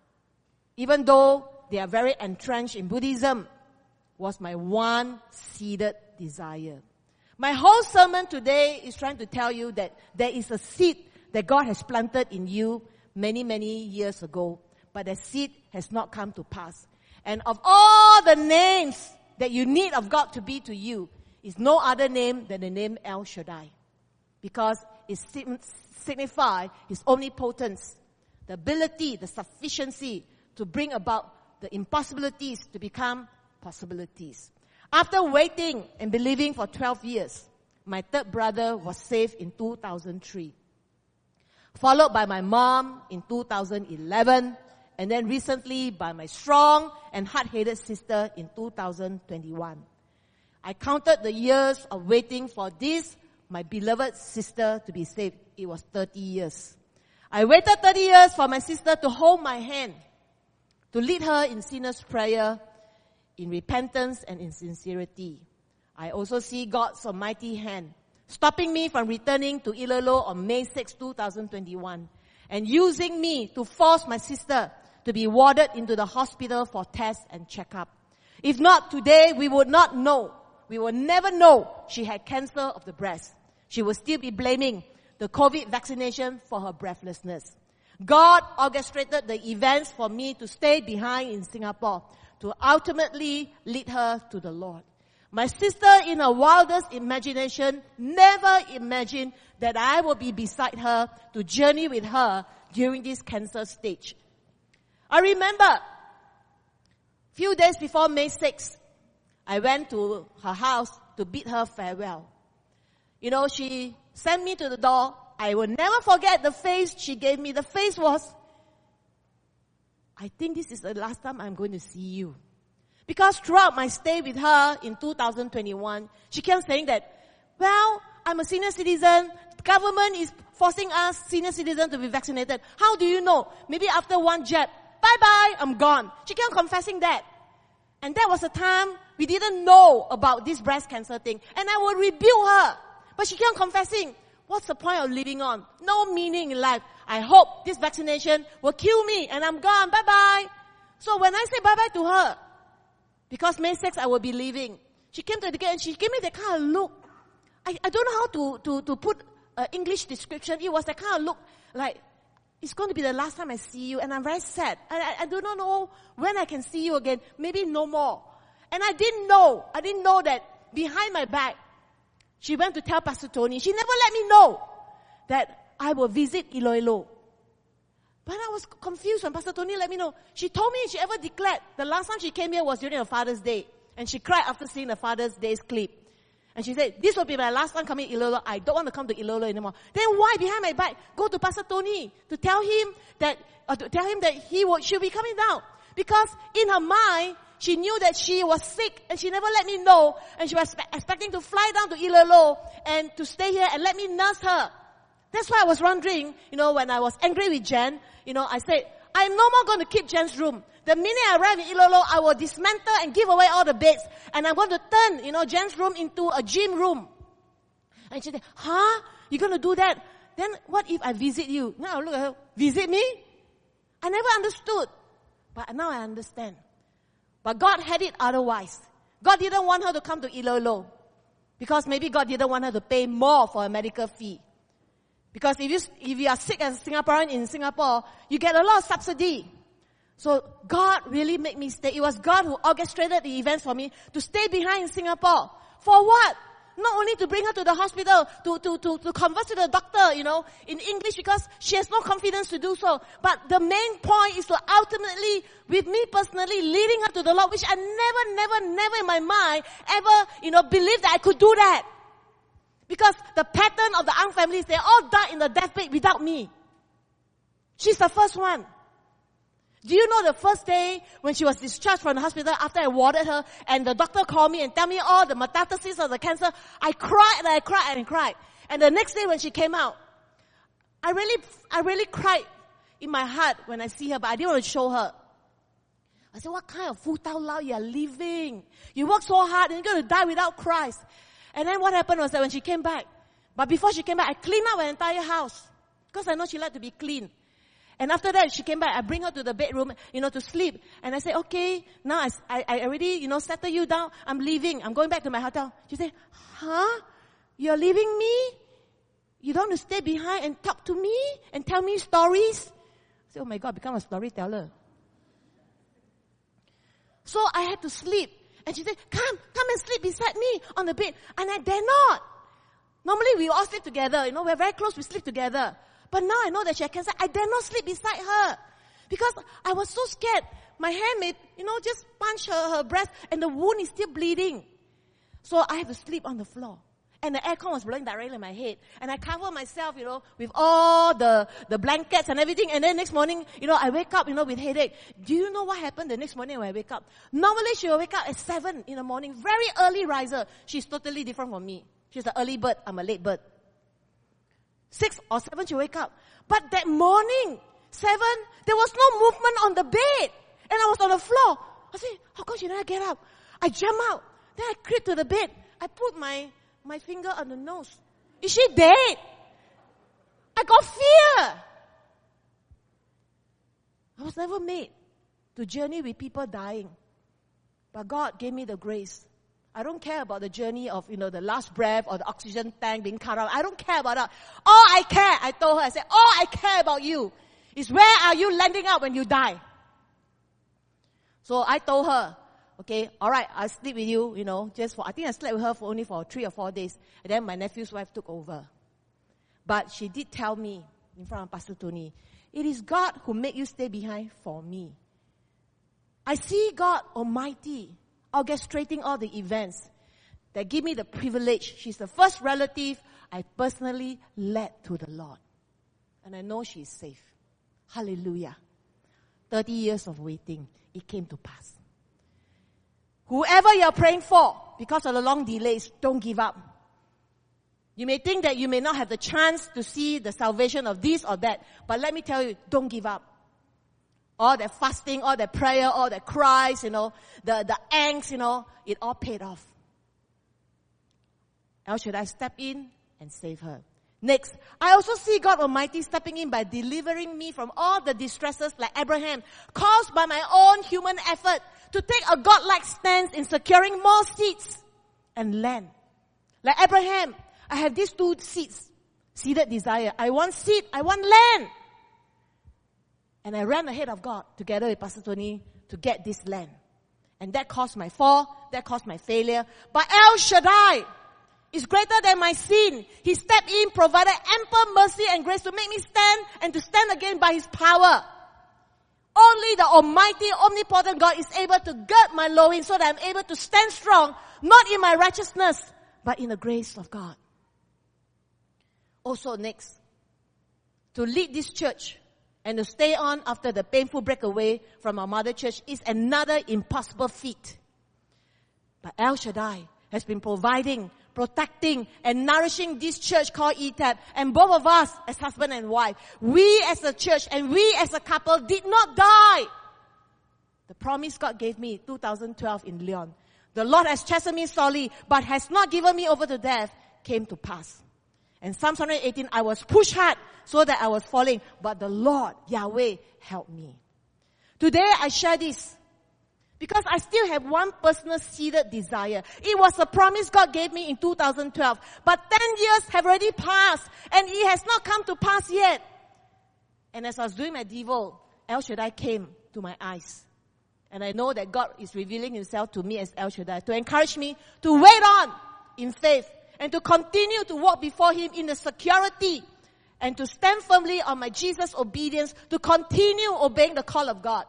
Speaker 1: even though they are very entrenched in Buddhism, was my one seeded desire. My whole sermon today is trying to tell you that there is a seed that God has planted in you many, many years ago, but the seed has not come to pass. And of all the names that you need of God to be to you, is no other name than the name El Shaddai. Because it signifies his omnipotence, the ability, the sufficiency to bring about the impossibilities to become possibilities. After waiting and believing for twelve years, my third brother was saved in two thousand three. Followed by my mom in two thousand eleven, and then recently by my strong and hard-headed sister in two thousand twenty-one. I counted the years of waiting for this, my beloved sister, to be saved. It was thirty years. I waited thirty years for my sister to hold my hand, to lead her in sinner's prayer, in repentance and in sincerity. I also see God's almighty hand stopping me from returning to Ilolo on May sixth, two thousand twenty-one, and using me to force my sister to be warded into the hospital for tests and checkup. If not, today we would not know. We will never know she had cancer of the breast. She will still be blaming the COVID vaccination for her breathlessness. God orchestrated the events for me to stay behind in Singapore, to ultimately lead her to the Lord. My sister, in her wildest imagination, never imagined that I will be beside her to journey with her during this cancer stage. I remember, few days before May sixth, I went to her house to bid her farewell. You know, she sent me to the door. I will never forget the face she gave me. The face was, I think this is the last time I'm going to see you. Because throughout my stay with her in two thousand twenty-one, she kept saying that, well, I'm a senior citizen. Government is forcing us senior citizens to be vaccinated. How do you know? Maybe after one jab, bye-bye, I'm gone. She kept on confessing that. And that was a time we didn't know about this breast cancer thing. And I would rebuke her. But she kept on confessing. What's the point of living on? No meaning in life. I hope this vaccination will kill me and I'm gone. Bye-bye. So when I say bye-bye to her, because May sixth I will be leaving, she came to the gate and she gave me that kind of look. I, I don't know how to, to, to put an English description. It was that kind of look like, it's going to be the last time I see you and I'm very sad. I, I, I do not know when I can see you again. Maybe no more. And I didn't know. I didn't know that behind my back, she went to tell Pastor Tony. She never let me know that I will visit Iloilo. But I was confused when Pastor Tony let me know. She told me she ever declared the last time she came here was during her Father's Day. And she cried after seeing the Father's Day's clip. And she said, this will be my last time coming to Iloilo. I don't want to come to Iloilo anymore. Then why behind my back go to Pastor Tony to tell him that, or to tell him that he will, she'll be coming down? Because in her mind, she knew that she was sick and she never let me know. And she was expecting to fly down to Iloilo and to stay here and let me nurse her. That's why I was wondering, you know, when I was angry with Jen, you know, I said, I'm no more going to keep Jen's room. The minute I arrive in Iloilo, I will dismantle and give away all the beds. And I'm going to turn, you know, Jen's room into a gym room. And she said, huh? You're going to do that? Then what if I visit you? Now I look at her, visit me? I never understood. But now I understand. But God had it otherwise. God didn't want her to come to Iloilo. Because maybe God didn't want her to pay more for a medical fee. Because if you, if you are sick as a Singaporean in Singapore, you get a lot of subsidy. So God really made me stay. It was God who orchestrated the events for me to stay behind in Singapore. For what? Not only to bring her to the hospital, to, to, to, to converse to the doctor, you know, in English because she has no confidence to do so. But the main point is to ultimately, with me personally, leading her to the Lord, which I never, never, never in my mind ever, you know, believed that I could do that. Because the pattern of the Ang families, they all died in the deathbed without me. She's the first one. Do you know the first day when she was discharged from the hospital after I warded her and the doctor called me and tell me all the metastases of the cancer, I cried and I cried and cried. And the next day when she came out, I really, I really cried in my heart when I see her, but I didn't want to show her. I said, what kind of fool tao lao you are living? You work so hard and you're going to die without Christ. And then what happened was that when she came back, but before she came back, I cleaned up her entire house. Because I know she liked to be clean. And after that, she came back, I bring her to the bedroom, you know, to sleep. And I said, okay, now I, I, I already, you know, settle you down. I'm leaving. I'm going back to my hotel. She said, huh? You're leaving me? You don't want to stay behind and talk to me and tell me stories? I said, oh my God, become a storyteller. So I had to sleep. And she said, come, come and sleep beside me on the bed. And I dare not. Normally we all sleep together, you know, we're very close, we sleep together. But now I know that she had cancer, I dare not sleep beside her. Because I was so scared. My hand may, you know, just punch her, her breast and the wound is still bleeding. So I have to sleep on the floor. And the aircon was blowing directly in my head. And I cover myself, you know, with all the, the blankets and everything. And then next morning, you know, I wake up, you know, with headache. Do you know what happened the next morning when I wake up? Normally she will wake up at seven in the morning. Very early riser. She's totally different from me. She's an early bird. I'm a late bird. Six or seven she wake up. But that morning, seven, there was no movement on the bed. And I was on the floor. I said, how come she didn't get up? I jump out. Then I creep to the bed. I put my my finger on the nose. Is she dead? I got fear. I was never made to journey with people dying. But God gave me the grace. I don't care about the journey of, you know, the last breath or the oxygen tank being cut out. I don't care about that. All I care, I told her, I said, all I care about you is where are you landing up when you die? So I told her, okay, alright, I'll sleep with you, you know, just for, I think I slept with her for only for three or four days. And then my nephew's wife took over. But she did tell me, in front of Pastor Tony, it is God who made you stay behind for me. I see God Almighty orchestrating all the events that give me the privilege. She's the first relative I personally led to the Lord. And I know she's safe. Hallelujah. thirty years of waiting, it came to pass. Whoever you're praying for, because of the long delays, don't give up. You may think that you may not have the chance to see the salvation of this or that, but let me tell you, don't give up. All that fasting, all that prayer, all that cries, you know, the, the angst, you know, it all paid off. El Shaddai step in and save her. Next, I also see God Almighty stepping in by delivering me from all the distresses like Abraham, caused by my own human effort to take a godlike stance in securing more seeds and land. Like Abraham, I have these two seeds, seeded desire. I want seed, I want land. And I ran ahead of God together with Pastor Tony to get this land. And that caused my fall, that caused my failure. But El Shaddai is greater than my sin. He stepped in, provided ample mercy and grace to make me stand and to stand again by His power. Only the Almighty, omnipotent God is able to gird my loins so that I'm able to stand strong, not in my righteousness, but in the grace of God. Also next, to lead this church and to stay on after the painful breakaway from our mother church is another impossible feat. But El Shaddai has been providing, protecting, and nourishing this church called E T A B. And both of us, as husband and wife, we as a church and we as a couple did not die. The promise God gave me two thousand twelve in Leon. The Lord has chastened me sorely, but has not given me over to death, came to pass. And Psalm one eighteen, I was pushed hard so that I was falling, but the Lord, Yahweh, helped me. Today I share this because I still have one personal seeded desire. It was a promise God gave me in two thousand twelve, but ten years have already passed and it has not come to pass yet. And as I was doing my devo, El Shaddai came to my eyes. And I know that God is revealing Himself to me as El Shaddai to encourage me to wait on in faith and to continue to walk before Him in the security and to stand firmly on my Jesus obedience to continue obeying the call of God.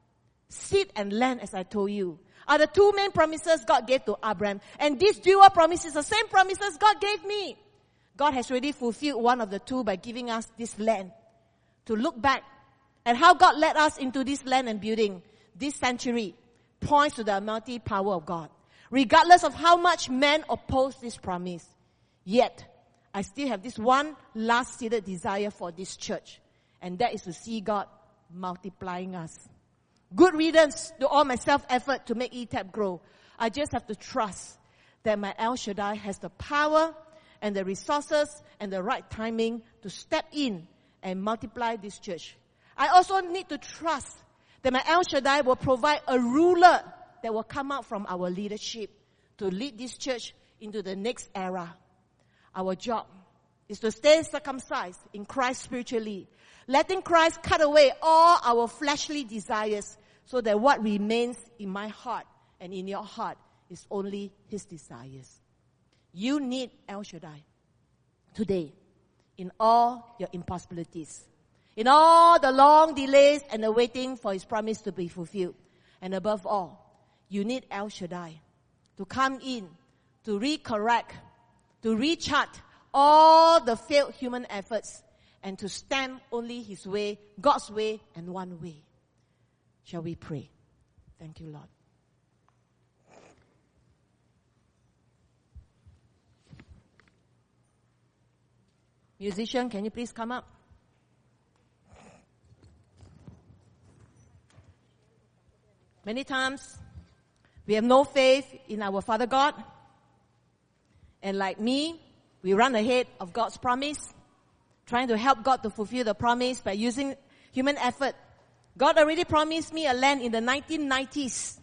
Speaker 1: Seed and land, as I told you, are the two main promises God gave to Abraham. And these dual promises, the same promises God gave me. God has already fulfilled one of the two by giving us this land. To look back at how God led us into this land and building this century points to the almighty power of God. Regardless of how much man opposed this promise, yet I still have this one last seated desire for this church, and that is to see God multiplying us. Good riddance to all my self-effort to make E T A B grow. I just have to trust that my El Shaddai has the power and the resources and the right timing to step in and multiply this church. I also need to trust that my El Shaddai will provide a ruler that will come out from our leadership to lead this church into the next era. Our job is to stay circumcised in Christ spiritually, letting Christ cut away all our fleshly desires so that what remains in my heart and in your heart is only His desires. You need El Shaddai today in all your impossibilities, in all the long delays and the waiting for His promise to be fulfilled. And above all, you need El Shaddai to come in, to recorrect, to rechart all the failed human efforts and to stand only His way, God's way, and one way. Shall we pray? Thank you, Lord. Musician, can you please come up? Many times, we have no faith in our Father God. And like me, we run ahead of God's promise, trying to help God to fulfill the promise by using human effort. God already promised me a land in the nineteen nineties.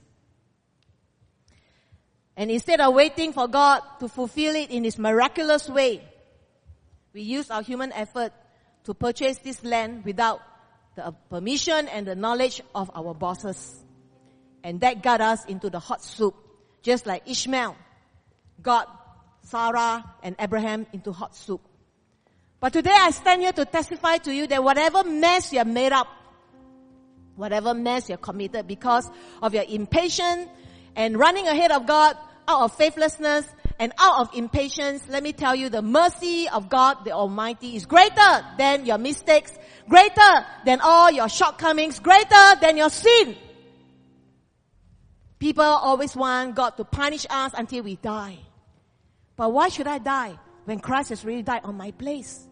Speaker 1: And instead of waiting for God to fulfill it in His miraculous way, we use our human effort to purchase this land without the permission and the knowledge of our bosses. And that got us into the hot soup, just like Ishmael got Sarah and Abraham into hot soup. But today I stand here to testify to you that whatever mess you have made up, whatever mess you have committed because of your impatience and running ahead of God out of faithlessness and out of impatience, let me tell you, the mercy of God, the Almighty, is greater than your mistakes, greater than all your shortcomings, greater than your sin. People always want God to punish us until we die. But why should I die? when Christ has really died on my place?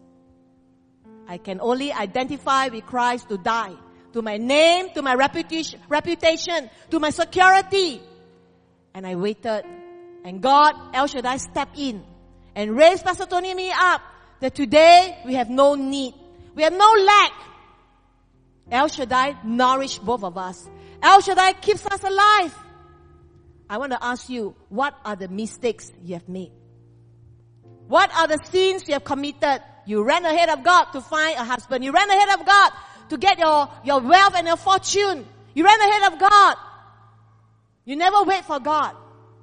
Speaker 1: I can only identify with Christ to die. To my name, to my reputation, reputation, to my security. And I waited. And God, El Shaddai, stepped in and raised Pastor Tony and me up. That today we have no need. We have no lack. El Shaddai nourished both of us. El Shaddai keeps us alive. I want to ask you, what are the mistakes you have made? What are the sins you have committed? You ran ahead of God to find a husband. You ran ahead of God to get your, your wealth and your fortune. You ran ahead of God. You never wait for God.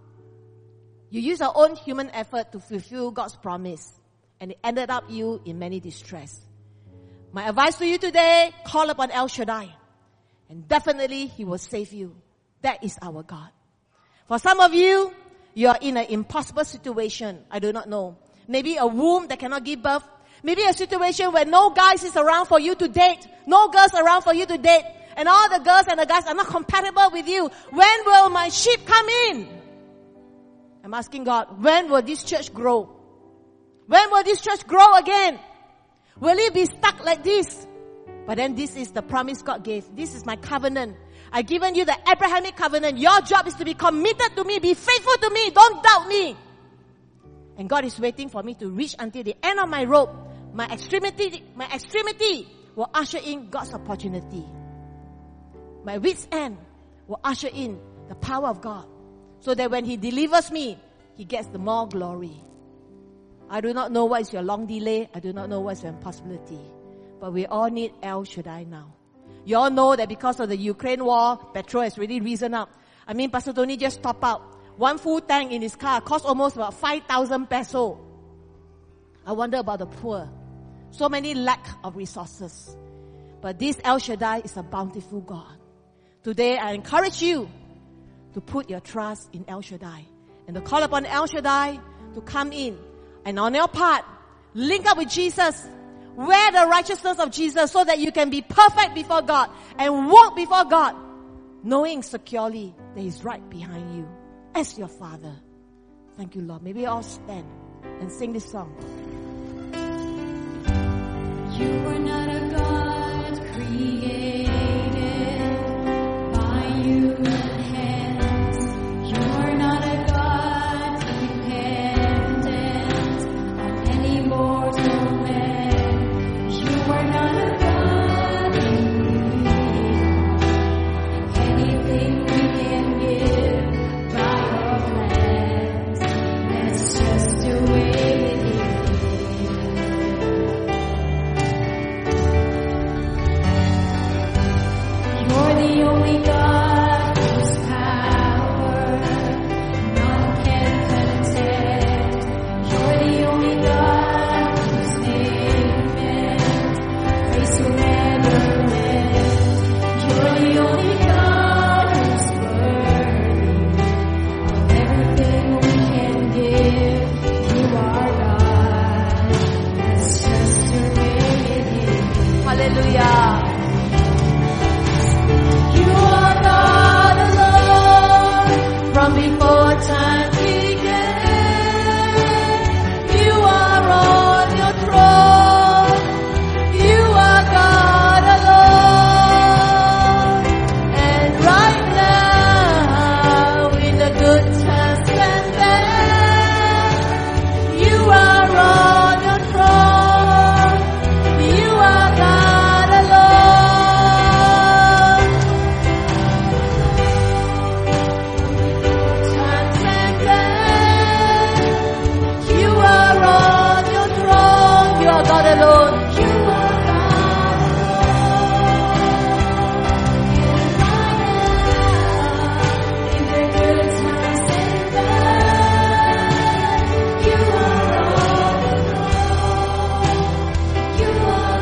Speaker 1: You use your own human effort to fulfill God's promise. And it ended up you in many distress. My advice to you today, call upon El Shaddai. And definitely He will save you. That is our God. For some of you, you are in an impossible situation. I do not know. Maybe a womb that cannot give birth. Maybe a situation where no guys is around for you to date. No girls around for you to date. And all the girls and the guys are not compatible with you. When will my sheep come in? I'm asking God, when will this church grow? When will this church grow again? Will it be stuck like this? But then this is the promise God gave. This is my covenant. I've given you the Abrahamic covenant. Your job is to be committed to me. Be faithful to me. Don't doubt me. And God is waiting for me to reach until the end of my rope. My extremity, my extremity will usher in God's opportunity. My wit's end will usher in the power of God. So that when He delivers me, He gets the more glory. I do not know what is your long delay. I do not know what is your impossibility. But we all need El Shaddai now. You all know that because of the Ukraine war, petrol has really risen up. I mean, Pastor Tony just top out. One full tank in his car costs almost about five thousand peso. I wonder about the poor. So many lack of resources. But this El Shaddai is a bountiful God. Today, I encourage you to put your trust in El Shaddai. And to call upon El Shaddai to come in. And on your part, link up with Jesus. Wear the righteousness of Jesus so that you can be perfect before God and walk before God, knowing securely that He's right behind you as your Father. Thank you, Lord. May we all stand and sing this song.
Speaker 2: You are not a God created by human hands. You are not a God dependent on any mortal man. You are not a God in need. Anything we can give by your plans. That's just the way it is. You're the only God whose power none can contend. You're the only God whose name and grace will never end. You're the only God who's worthy of everything we can give. You are God. That's just the way it is.
Speaker 1: Hallelujah.
Speaker 2: You are God alone from before time began. You are on your throne. You are God alone. And right now, in the good times and bad, you are on your throne. You are God alone. Times and bad, you are on your throne. You are God alone. You are God alone. In the good times and bad, you are on your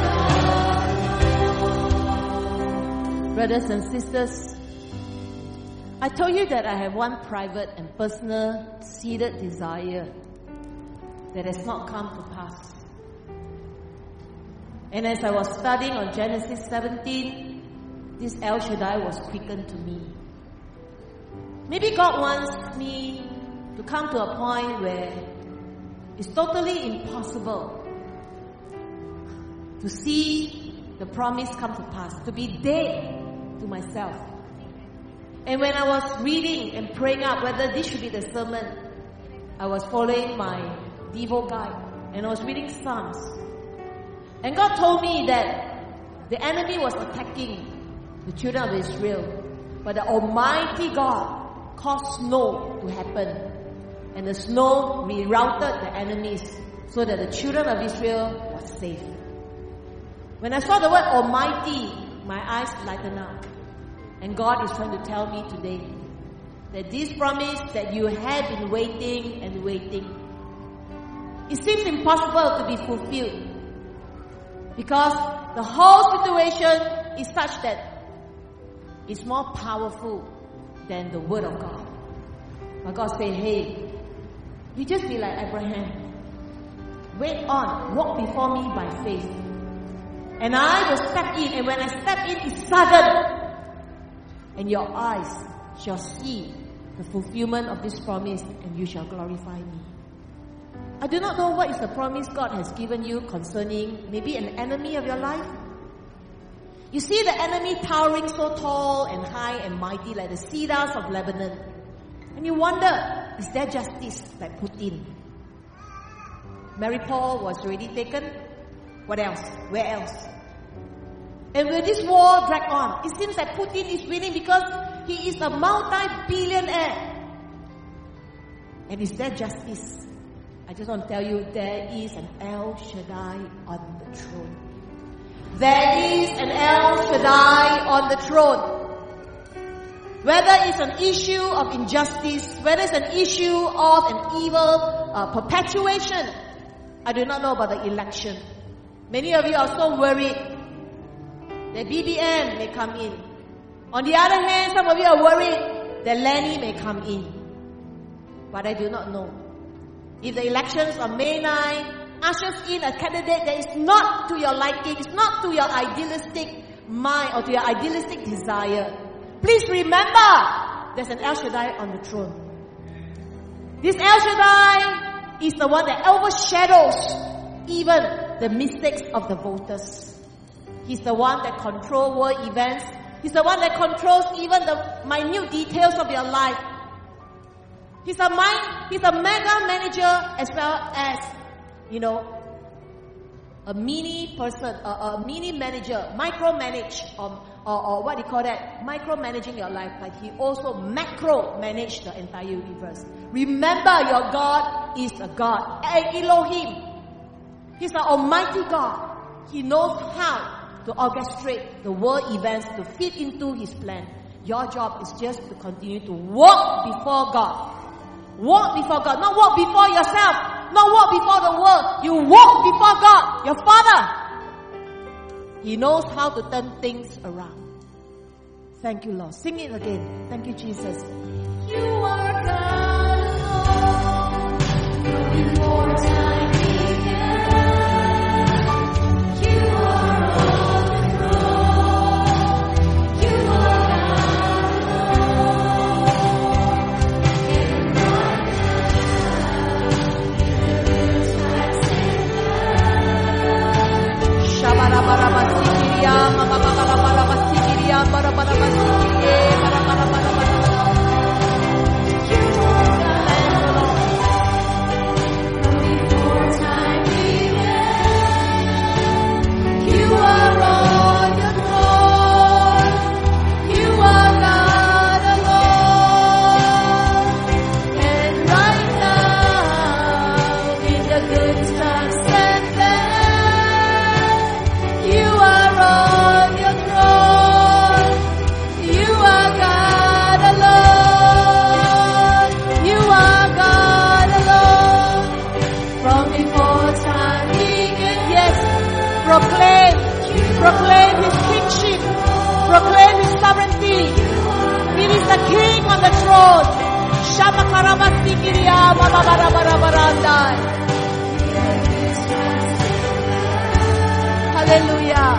Speaker 2: throne. You are God alone.
Speaker 1: Brothers and sisters, I told you that I have one private and personal seated desire that has not come to pass. And as I was studying on Genesis seventeen, this El Shaddai was quickened to me. Maybe God wants me to come to a point where It's totally impossible to see the promise come to pass, to be dead to myself. And when I was reading and praying out whether this should be the sermon, I was following my Devo guide and I was reading Psalms. And God told me that the enemy was attacking the children of Israel, but the Almighty God caused snow to happen. And the snow rerouted the enemies so that the children of Israel were safe. When I saw the word Almighty, my eyes lightened up. And God is trying to tell me today that this promise that you have been waiting and waiting, it seems impossible to be fulfilled. Because the whole situation is such that it's more powerful than the word of God. But God said, hey, you just be like Abraham. Wait on, walk before me by faith. And I will step in, and when I step in, it's sudden. And your eyes shall see the fulfillment of this promise, and you shall glorify me. I do not know what is the promise God has given you concerning maybe an enemy of your life. You see the enemy towering so tall and high and mighty like the cedars of Lebanon. And you wonder, is there justice like Putin? Mariupol was already taken. What else? Where else? And will this war drag on? It seems that Putin is winning because he is a multi-billionaire. And is there justice? I just want to tell you, there is an El Shaddai on the throne. There is an El Shaddai on the throne. Whether it's an issue of injustice, whether it's an issue of an evil uh, perpetuation, I do not know about the election. Many of you are so worried that B B M may come in. On the other hand, some of you are worried that Lenny may come in. But I do not know. If the elections on May ninth ushers in a candidate that is not to your liking, it's not to your idealistic mind or to your idealistic desire, please remember there's an El Shaddai on the throne. This El Shaddai is the one that overshadows even the mistakes of the voters. He's the one that controls world events. He's the one that controls even the minute details of your life. He's a mind, he's a mega manager as well as, you know, a mini person, a, a mini manager, micromanage, or, or, or what do you call that? Micromanaging your life, but he also macro manage the entire universe. Remember, your God is a God, Elohim. He's an almighty God. He knows how to orchestrate the world events to fit into His plan. Your job is just to continue to walk before God. Walk before God, not walk before yourself, not walk before the world. You walk before God, your Father. He knows how to turn things around. Thank you, Lord. Sing it again. Thank you, Jesus.
Speaker 2: You are God alone, before time began. You are on the throne. You are God alone. And right now, in the good times and bad.
Speaker 1: Shabara bara basikiria, mama bara bara basikiria, bara bara basikiria, bara bara bara bara. Proclaim, proclaim His kingship, proclaim His sovereignty. He is the King on the throne. Shabakarabasikiria, bababarabarandai. Hallelujah.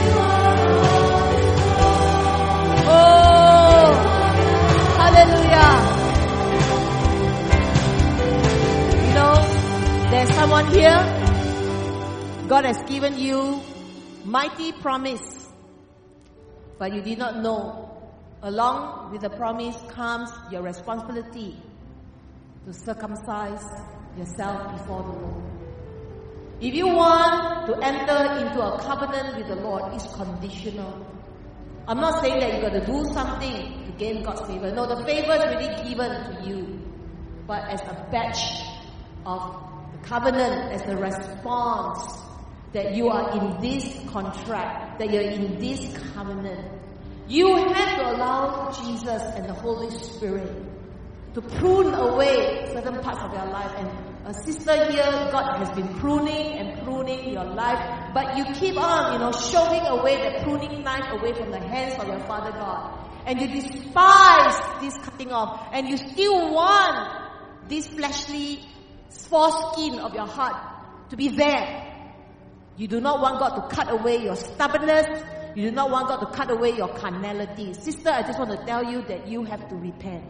Speaker 1: Oh, hallelujah. You know, there's some here, God has given you mighty promise, but you did not know. Along with the promise comes your responsibility to circumcise yourself before the Lord. If you want to enter into a covenant with the Lord, it's conditional. I'm not saying that you've got to do something to gain God's favor. No, the favor is really given to you. But as a badge of the covenant, as a response that you are in this contract, that you're in this covenant, you have to allow Jesus and the Holy Spirit to prune away certain parts of your life. And a sister here, God has been pruning and pruning your life, but you keep on, you know, shoving away the pruning knife away from the hands of your Father God. And you despise this cutting off, and you still want this fleshly foreskin of your heart to be there. You do not want God to cut away your stubbornness. You do not want God to cut away your carnality. Sister, I just want to tell you that you have to repent.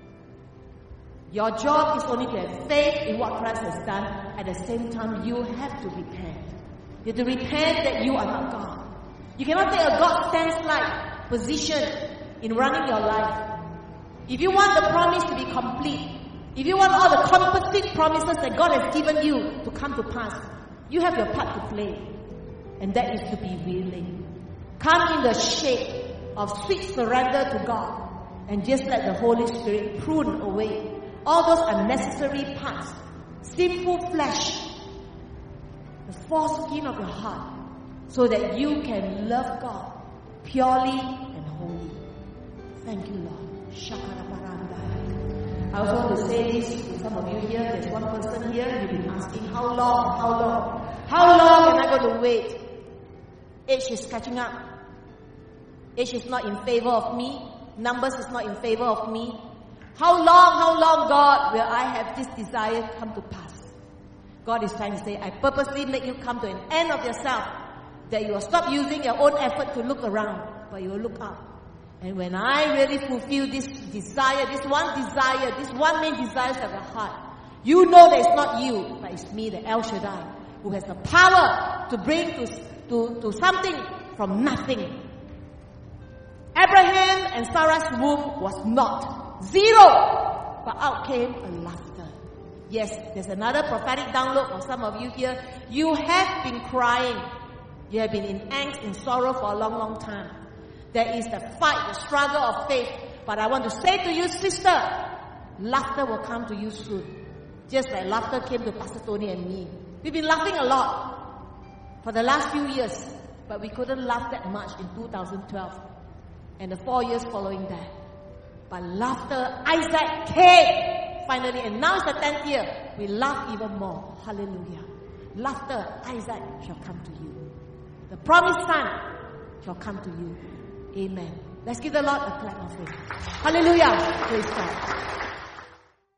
Speaker 1: Your job is only to have faith in what Christ has done. At the same time, you have to repent. You have to repent that you are not God. You cannot take a God stance-like position in running your life. If you want the promise to be complete, if you want all the composite promises that God has given you to come to pass, you have your part to play. And that is to be willing. Come in the shape of sweet surrender to God, and just let the Holy Spirit prune away all those unnecessary parts, sinful flesh, the foreskin of your heart, so that you can love God purely and wholly. Thank you, Lord. Shakarabaranda. I also want to say this to some of you here. There's one person here, you've been asking, how long, how long? How long am I going to wait? Age is catching up. Age is not in favor of me. Numbers is not in favor of me. How long, how long, God, will I have this desire come to pass? God is trying to say, I purposely make you come to an end of yourself, that you will stop using your own effort to look around, but you will look up. And when I really fulfill this desire, this one desire, this one main desire of your heart, you know that it's not you, but it's me, the El Shaddai, who has the power to bring to, to, to something from nothing. Abraham and Sarah's womb was not zero, but out came a laughter. Yes, there's another prophetic download for some of you here. You have been crying. You have been in angst, in sorrow for a long, long time. There is the fight, the struggle of faith. But I want to say to you, sister, laughter will come to you soon. Just like laughter came to Pastor Tony and me. We've been laughing a lot for the last few years, but we couldn't laugh that much in two thousand twelve and the four years following that. But laughter, Isaac came finally, and now it's the tenth year. We laugh even more. Hallelujah. Laughter, Isaac shall come to you. The promised son shall come to you. Amen. Let's give the Lord a clap of faith. Hallelujah. Praise God.